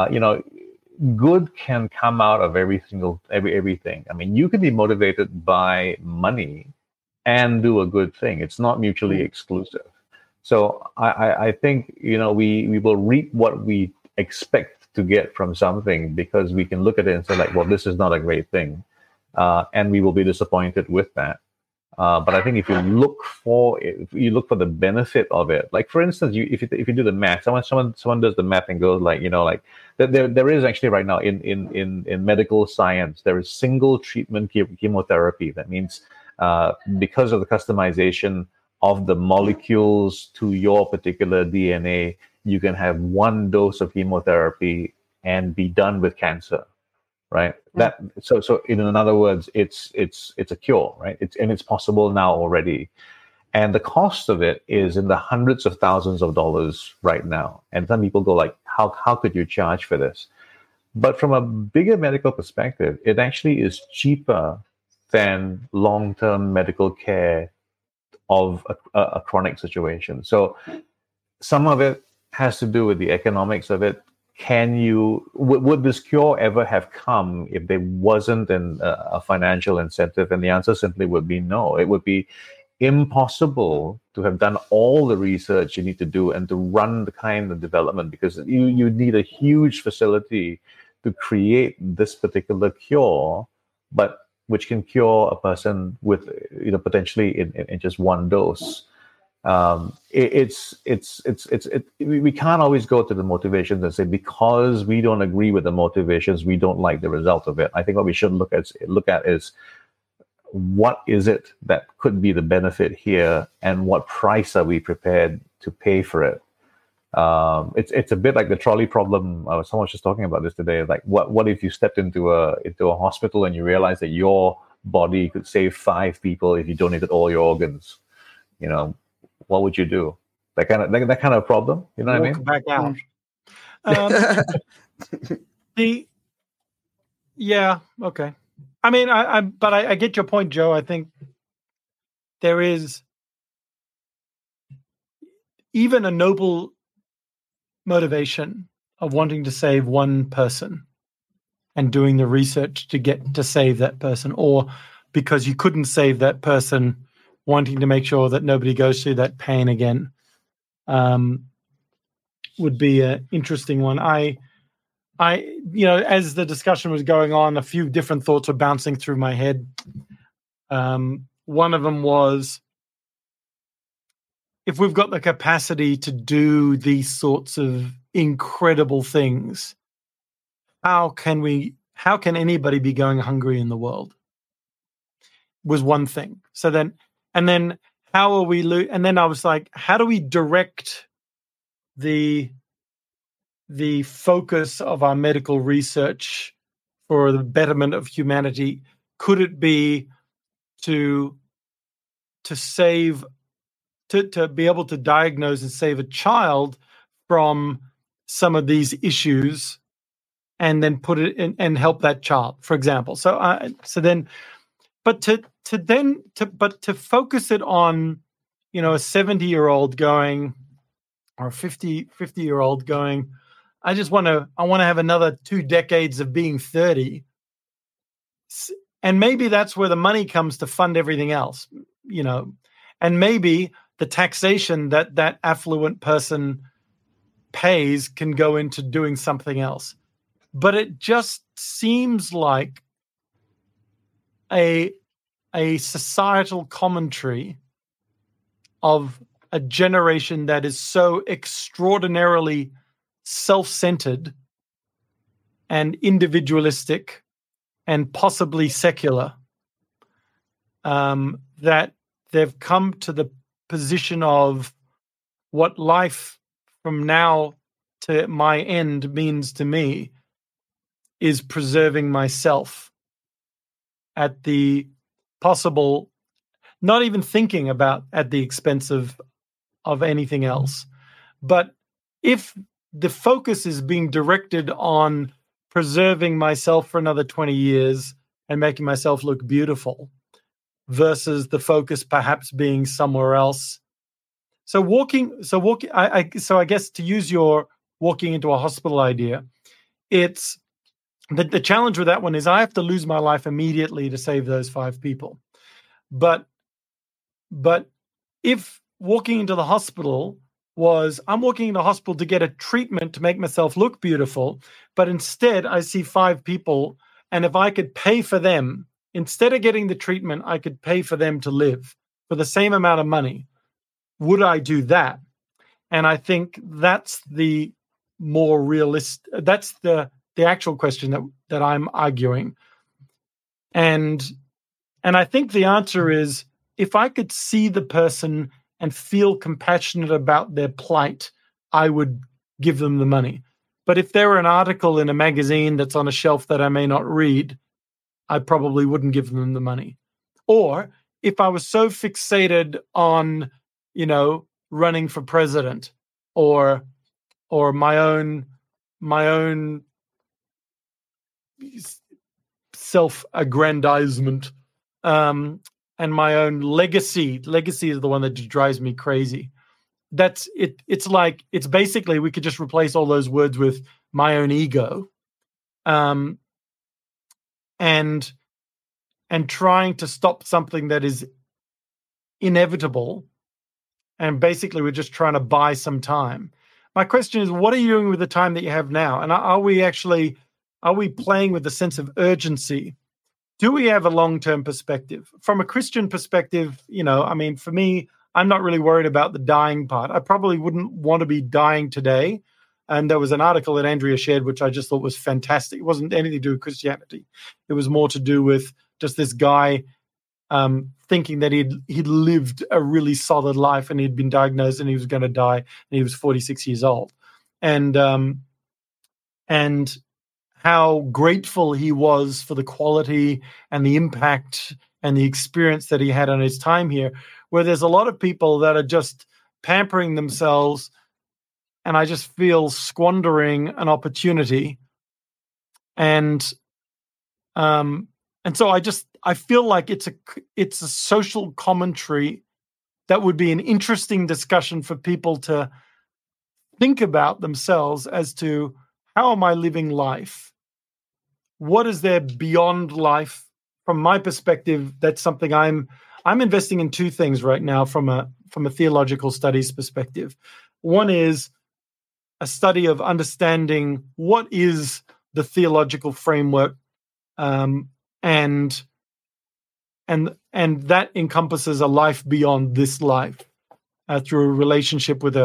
Good can come out of everything. I mean, you can be motivated by money and do a good thing. It's not mutually exclusive. So I think, we will reap what we expect to get from something, because we can look at it and say, like, well, this is not a great thing. And we will be disappointed with that. But I think if you look for the benefit of it, like, for instance, if you do the math, someone does the math and goes like, there is actually right now in medical science, there is single treatment chemotherapy. That means because of the customization of the molecules to your particular DNA, you can have one dose of chemotherapy and be done with cancer. Right. So in other words, it's a cure, right? It's possible now already, and the cost of it is in the hundreds of thousands of dollars right now. And some people go like, how could you charge for this? But from a bigger medical perspective, it actually is cheaper than long-term medical care of a chronic situation. So some of it has to do with the economics of it. Would this cure ever have come if there wasn't a financial incentive? And the answer simply would be no. It would be impossible to have done all the research you need to do and to run the kind of development, because you need a huge facility to create this particular cure, but which can cure a person with, potentially in just one dose. We can't always go to the motivations and say, because we don't agree with the motivations, we don't like the result of it. I think what we should look at is what is it that could be the benefit here, and what price are we prepared to pay for it. It's a bit like the trolley problem. Someone was just talking about this today. Like, what if you stepped into a hospital and you realized that your body could save 5 people if you donated all your organs? What would you do? That kind of problem, you know what I mean? Back out. Yeah, okay. I mean, I get your point, Joe. I think there is even a noble motivation of wanting to save one person and doing the research to get to save that person, or because you couldn't save that person, wanting to make sure that nobody goes through that pain again, would be an interesting one. I, as the discussion was going on, a few different thoughts were bouncing through my head. one of them was, if we've got the capacity to do these sorts of incredible things, how can anybody be going hungry in the world? Was one thing. So then, and then how are we, and then I was like, how do we direct the focus of our medical research for the betterment of humanity? Could it be to save, to be able to diagnose and save a child from some of these issues, and then put it in and help that child, for example? So to focus it on, a 70-year-old going, or a 50-year-old going, I want to have another 2 decades of being 30. And maybe that's where the money comes to fund everything else, and maybe the taxation that affluent person pays can go into doing something else. But it just seems like a societal commentary of a generation that is so extraordinarily self-centered and individualistic and possibly secular, that they've come to the position of what life from now to my end means to me is preserving myself at the possible, not even thinking about at the expense of anything else. But if the focus is being directed on preserving myself for another 20 years and making myself look beautiful, versus the focus perhaps being somewhere else. So I guess, to use your walking into a hospital idea, it's the challenge with that one is I have to lose my life immediately to save those 5 people. But if walking into the hospital was, I'm walking into the hospital to get a treatment to make myself look beautiful, but instead I see 5 people, and if I could pay for them, instead of getting the treatment, I could pay for them to live for the same amount of money, would I do that? And I think that's the more realistic, that's the actual question that I'm arguing. And I think the answer is, if I could see the person and feel compassionate about their plight, I would give them the money. But if there were an article in a magazine that's on a shelf that I may not read, I probably wouldn't give them the money. Or if I was so fixated on, running for president, or my own self-aggrandizement, and my own legacy is the one that just drives me crazy. That's it. It's basically, we could just replace all those words with my own ego, and trying to stop something that is inevitable. And basically, we're just trying to buy some time. My question is, what are you doing with the time that you have now? And are we playing with the sense of urgency? Do we have a long-term perspective? From a Christian perspective, for me, I'm not really worried about the dying part. I probably wouldn't want to be dying today. And there was an article that Andrea shared, which I just thought was fantastic. It wasn't anything to do with Christianity. It was more to do with just this guy thinking that he'd lived a really solid life, and he'd been diagnosed and he was going to die, and he was 46 years old. And how grateful he was for the quality and the impact and the experience that he had on his time here, where there's a lot of people that are just pampering themselves, and I just feel squandering an opportunity. And so I feel like it's a social commentary that would be an interesting discussion for people to think about themselves as to, how am I living life? What is there beyond life? From my perspective, that's something I'm investing in 2 things right now from a theological studies perspective. One is a study of understanding what is the theological framework, and that encompasses a life beyond this life through a relationship with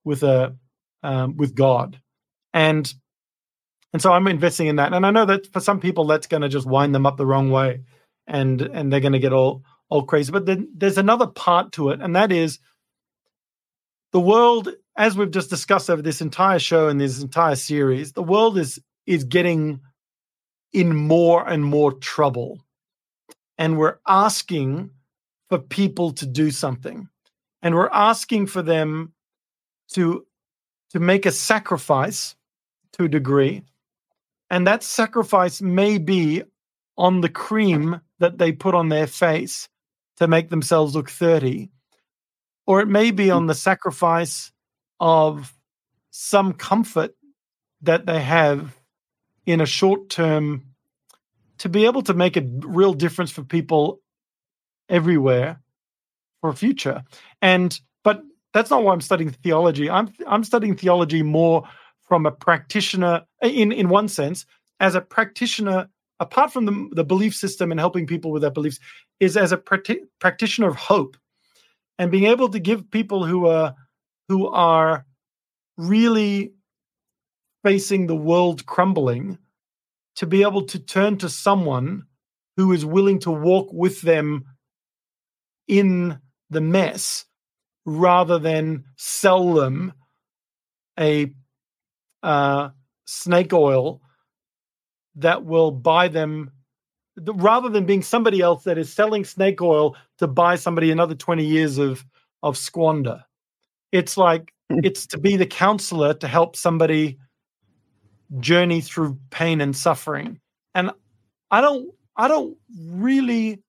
God, and so I'm investing in that. And I know that for some people that's going to just wind them up the wrong way, and they're going to get all crazy. But then there's another part to it, and that is the world, as we've just discussed over this entire show and this entire series, the world is getting in more and more trouble. And we're asking for people to do something. And we're asking for them to make a sacrifice to a degree. And that sacrifice may be on the cream that they put on their face to make themselves look 30. Or it may be on the sacrifice of some comfort that they have in a short term to be able to make a real difference for people everywhere for a future. But that's not why I'm studying theology. I'm studying theology more from a practitioner, in one sense, as a practitioner, apart from the belief system and helping people with their beliefs, is as a practitioner of hope. And being able to give people who are really facing the world crumbling to be able to turn to someone who is willing to walk with them in the mess rather than sell them a snake oil that will buy them, rather than being somebody else that is selling snake oil to buy somebody another 20 years of squander. It's like, it's to be the counselor to help somebody journey through pain and suffering. And I don't really,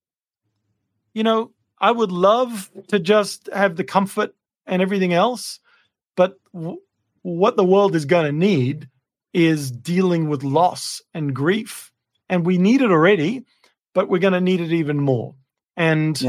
I would love to just have the comfort and everything else, but what the world is going to need is dealing with loss and grief. And we need it already, but we're going to need it even more. And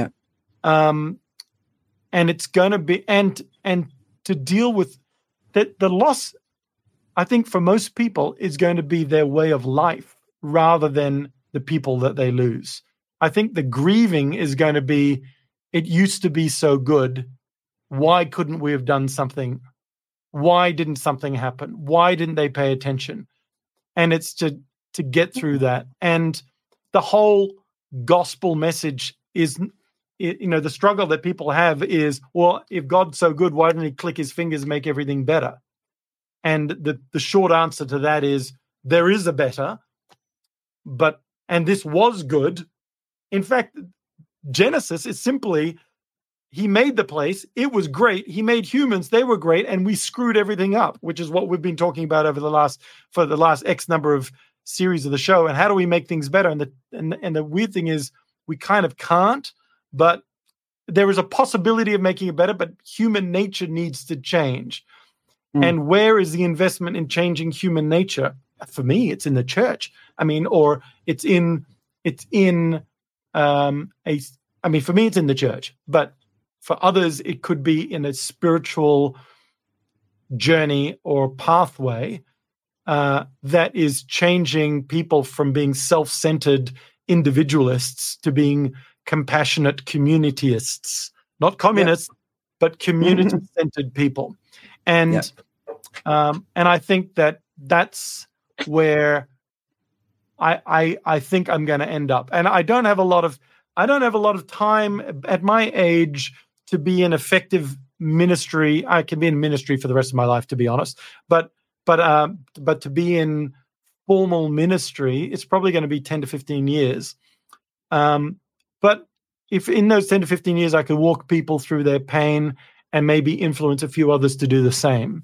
it's going to be, and to deal with the loss, I think for most people is going to be their way of life rather than the people that they lose. I think the grieving is going to be, it used to be so good. Why couldn't we have done something? Why didn't something happen? Why didn't they pay attention? And it's to get through that. And the whole gospel message is, the struggle that people have is, well, if God's so good, why didn't he click his fingers and make everything better? And the short answer to that is there is a better, and this was good. In fact, Genesis is simply, he made the place, it was great. He made humans, they were great, and we screwed everything up, which is what we've been talking about over the last X number of series of the show. And how do we make things better? And the weird thing is we kind of can't, but there is a possibility of making it better, but human nature needs to change. And where is the investment in changing human nature? For me, it's in the church. For me, it's in the church, but for others, it could be in a spiritual journey or pathway that is changing people from being self-centered individualists to being compassionate communityists, not communists, but community-centered people. And I think that's where I think I'm going to end up. And I don't have a lot of time at my age to be in effective ministry. I can be in ministry for the rest of my life, to be honest. But to be in formal ministry, it's probably going to be 10 to 15 years. But if in those 10 to 15 years I could walk people through their pain and maybe influence a few others to do the same,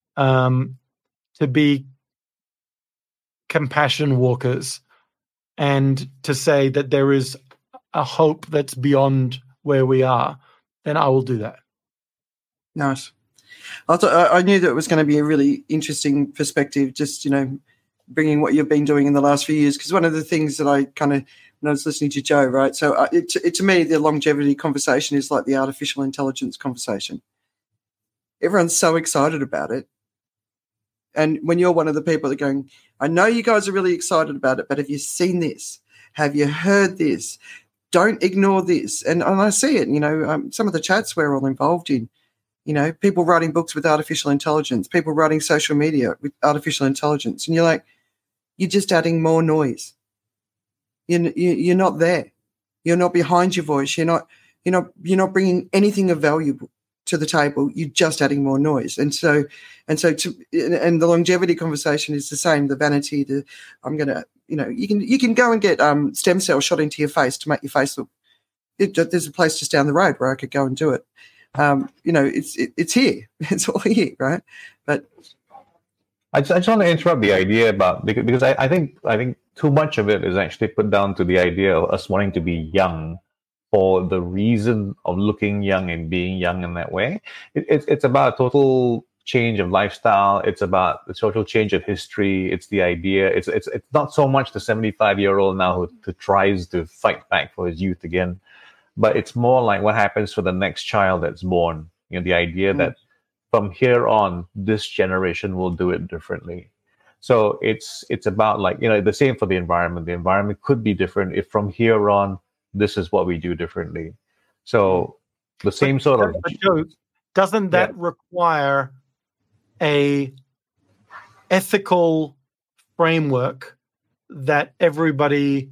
to be compassion walkers and to say that there is a hope that's beyond where we are, then I will do that. Nice. I knew that it was going to be a really interesting perspective, just, bringing what you've been doing in the last few years, because one of the things that I kind of, when I was listening to Joe, right, so to me, the longevity conversation is like the artificial intelligence conversation. Everyone's so excited about it. And when you're one of the people that are going, I know you guys are really excited about it, but have you seen this? Have you heard this? don't ignore this. And I see it, some of the chats we're all involved in, people writing books with artificial intelligence, people writing social media with artificial intelligence. And you're like, you're just adding more noise. You're not there. You're not behind your voice. You're not bringing anything of value to the table. You're just adding more noise. And the longevity conversation is the same. The vanity, you can go and get stem cells shot into your face to make your face look. There's a place just down the road where I could go and do it. It's here. It's all here, right? But I just want to interrupt the idea about, because I think too much of it is actually put down to the idea of us wanting to be young for the reason of looking young and being young in that way. It's about a total change of lifestyle. It's about the social change of history. It's the idea. It's not so much the 75-year-old now who tries to fight back for his youth again, but it's more like what happens for the next child that's born. The idea that from here on, this generation will do it differently. So it's about the same for the environment. The environment could be different if from here on, this is what we do differently. So the same sort of... Joe, doesn't that require a ethical framework that everybody...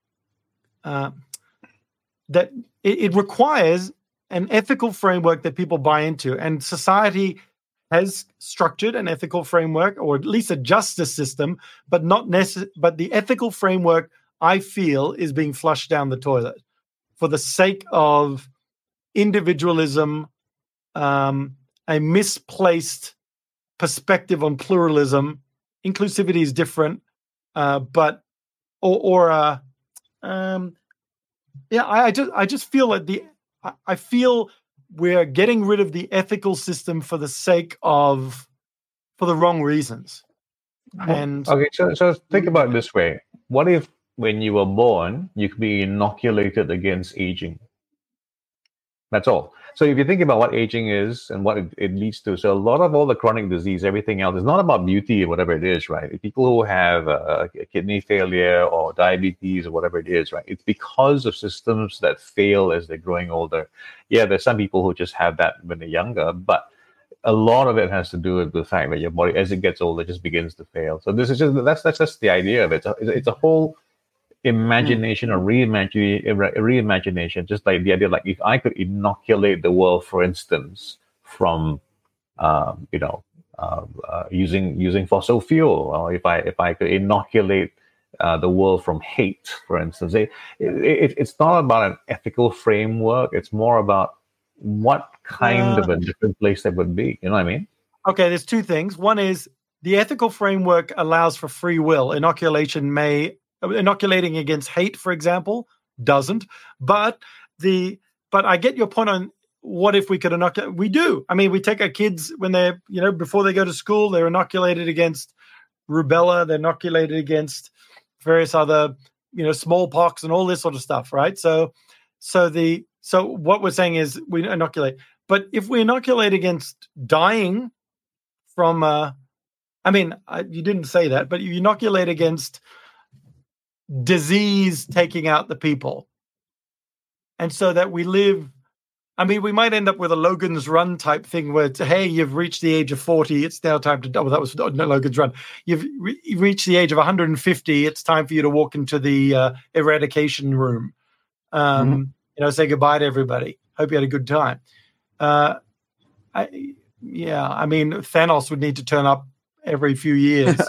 that it requires an ethical framework that people buy into, and society has structured an ethical framework, or at least a justice system, but but the ethical framework, I feel, is being flushed down the toilet for the sake of individualism, a misplaced perspective on pluralism. Inclusivity is different, I just feel that I feel we're getting rid of the ethical system for the wrong reasons. And okay, so think about it this way. What if when you were born, you could be inoculated against aging? That's all. So if you think about what aging is and what it leads to, so a lot of all the chronic disease, everything else, is not about beauty or whatever it is, right? People who have a kidney failure or diabetes or whatever it is, right? It's because of systems that fail as they're growing older. Yeah, there's some people who just have that when they're younger, but a lot of it has to do with the fact that your body, as it gets older, just begins to fail. So this is that's just the idea of it. It's a whole imagination or reimagination, just like the idea, like if I could inoculate the world, for instance, from using fossil fuel, or if I could inoculate the world from hate, for instance, it's not about an ethical framework. It's more about what kind of a different place that would be. You know what I mean? Okay, there's two things. One is the ethical framework allows for free will. Inoculating against hate, for example, doesn't. But I get your point on what if we could inoculate. We do. I mean, we take our kids when they're, before they go to school, they're inoculated against rubella, they're inoculated against various other, smallpox and all this sort of stuff, right? So what we're saying is we inoculate. But if we inoculate against dying from, you didn't say that, but you inoculate against disease taking out the people, and so that we live, we might end up with a Logan's Run type thing where hey, you've reached the age of 40, it's now time to that was no Logan's Run, you've reached the age of 150, it's time for you to walk into the eradication room, say goodbye to everybody, hope you had a good time. Thanos would need to turn up every few years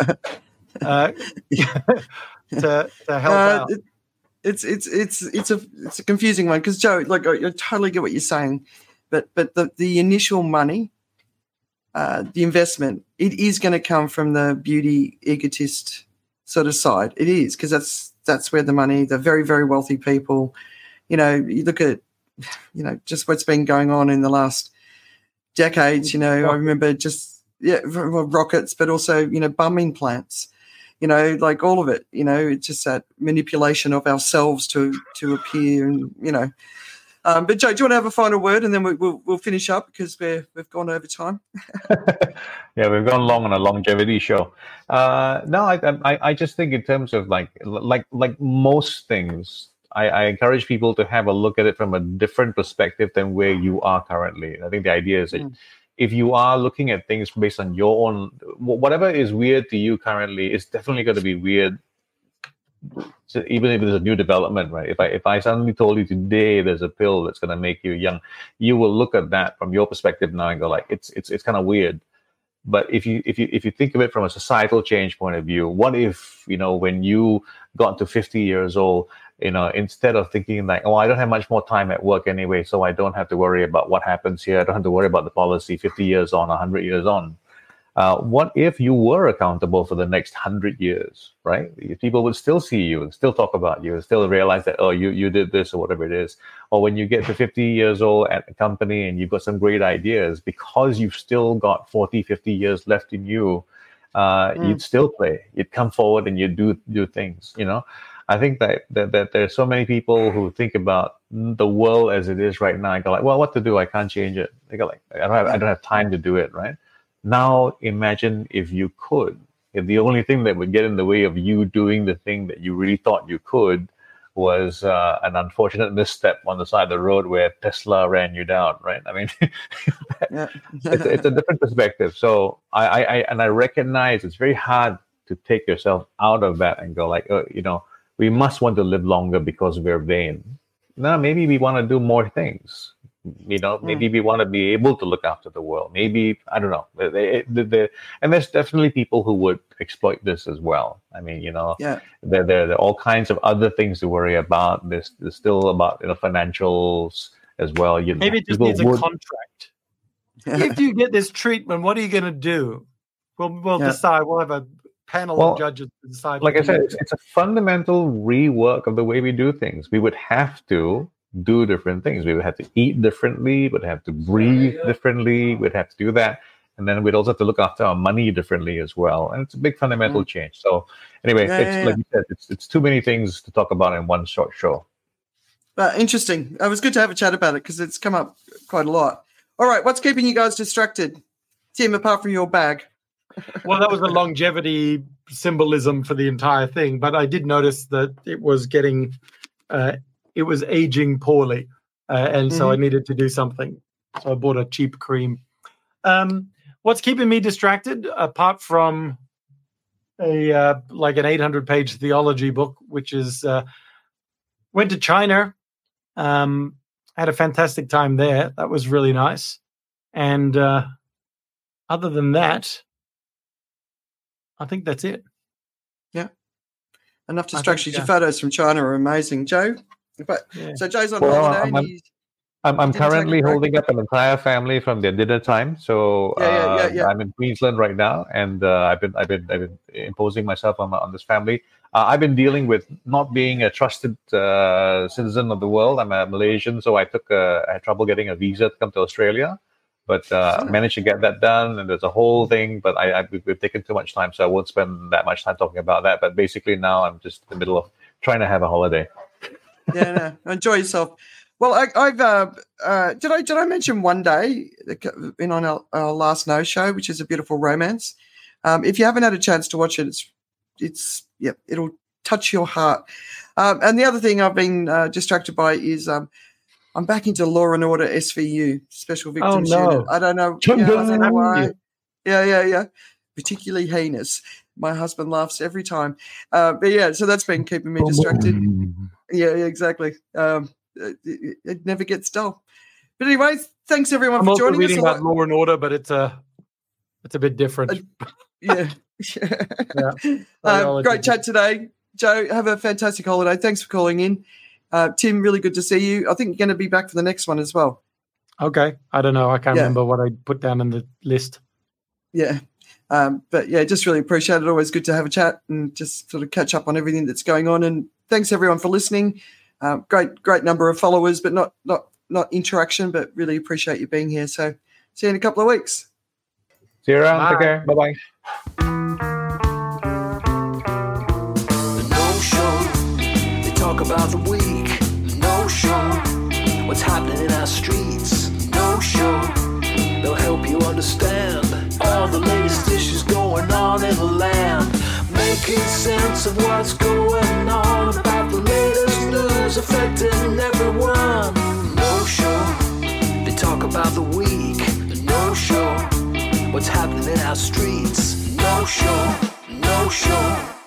to help out. It's a confusing one because Joe, I totally get what you're saying, but the initial money, the investment, it is going to come from the beauty egotist sort of side. It is, because that's where the money, the very, very wealthy people, you look at, just what's been going on in the last decades. I remember rockets, but also bum implants. All of it, it's just that manipulation of ourselves to appear, and But Joe, do you want to have a final word, and then we'll finish up because we've gone over time. Yeah, we've gone long on a longevity show. No, I just think in terms of like most things, I encourage people to have a look at it from a different perspective than where you are currently. I think the idea is that if you are looking at things based on your own, whatever is weird to you currently is definitely going to be weird. So even if there's a new development, right? If I suddenly told you today there's a pill that's going to make you young, you will look at that from your perspective now and go like, it's kind of weird. But if you think of it from a societal change point of view, what if, when you got to 50 years old, instead of thinking like, I don't have much more time at work anyway, so I don't have to worry about what happens here. I don't have to worry about the policy 50 years on, 100 years on. What if you were accountable for the next 100 years, right? People would still see you and still talk about you and still realize that, you did this or whatever it is. Or when you get to 50 years old at a company and you've got some great ideas, because you've still got 40, 50 years left in you, you'd still play. You'd come forward and you'd do things, I think that there's so many people who think about the world as it is right now and go like, well, what to do? I can't change it. They go like, I don't have time to do it, right? Now imagine if you could. If the only thing that would get in the way of you doing the thing that you really thought you could was an unfortunate misstep on the side of the road where Tesla ran you down, right? I mean, it's a different perspective. So I recognize it's very hard to take yourself out of that and go like, we must want to live longer because we're vain. No, maybe we want to do more things. Maybe we want to be able to look after the world. Maybe, I don't know. And there's definitely people who would exploit this as well. I mean, there are all kinds of other things to worry about. There's still about financials as well. Maybe it just needs a contract. If you get this treatment, what are you going to do? We'll decide. We'll have a panel of judges to decide. Like I said, it's a fundamental rework of the way we do things. We would have to do different things. We would have to eat differently, we'd have to breathe differently, we'd have to do that. And then we'd also have to look after our money differently as well. And it's a big fundamental change. So anyway, like you said, it's too many things to talk about in one short show. Interesting. It was good to have a chat about it because it's come up quite a lot. All right, what's keeping you guys distracted? Tim, apart from your bag. Well, that was the longevity symbolism for the entire thing. But I did notice that it was getting... it was aging poorly, and so I needed to do something. So I bought a cheap cream. What's keeping me distracted, apart from an 800-page theology book, which is went to China, had a fantastic time there. That was really nice. And other than that, I think that's it. Yeah. Enough distractions. Your photos from China are amazing, Joe. So Joe's on holiday. I'm currently holding up an entire family from their dinner time. So I'm in Queensland right now, and I've been imposing myself on this family. I've been dealing with not being a trusted citizen of the world. I'm a Malaysian, so I had trouble getting a visa to come to Australia, but managed to get that done. And there's a whole thing, but we've taken too much time, so I won't spend that much time talking about that. But basically, now I'm just in the middle of trying to have a holiday. Enjoy yourself. Well, I've did I mention One Day in on our last No Show, which is a beautiful romance. If you haven't had a chance to watch it, it'll touch your heart. And the other thing I've been distracted by is I'm back into Law and Order SVU, Special Victims Unit. I don't know. I don't know why. Yeah. Particularly heinous. My husband laughs every time. So that's been keeping me distracted. Yeah, exactly. It never gets dull. But anyway, thanks everyone for joining us. I'm reading about Law and Order, but it's a bit different. Yeah. Great chat today. Joe, have a fantastic holiday. Thanks for calling in. Tim, really good to see you. I think you're going to be back for the next one as well. Okay. I don't know. I can't remember what I put down in the list. Yeah. Just really appreciate it. Always good to have a chat and just sort of catch up on everything that's going on. And thanks everyone for listening. Great number of followers, but not interaction, but really appreciate you being here. So see you in a couple of weeks. See you around. Take care. Bye-bye. The No Show. They talk about the week. No Show. What's happening in our streets. No Show. They'll help you understand all the latest issues going on in the land. Making sense of what's going on about the latest news. coronavirus affecting everyone. No show, they talk about the week. No show, what's happening in our streets. No show, no show.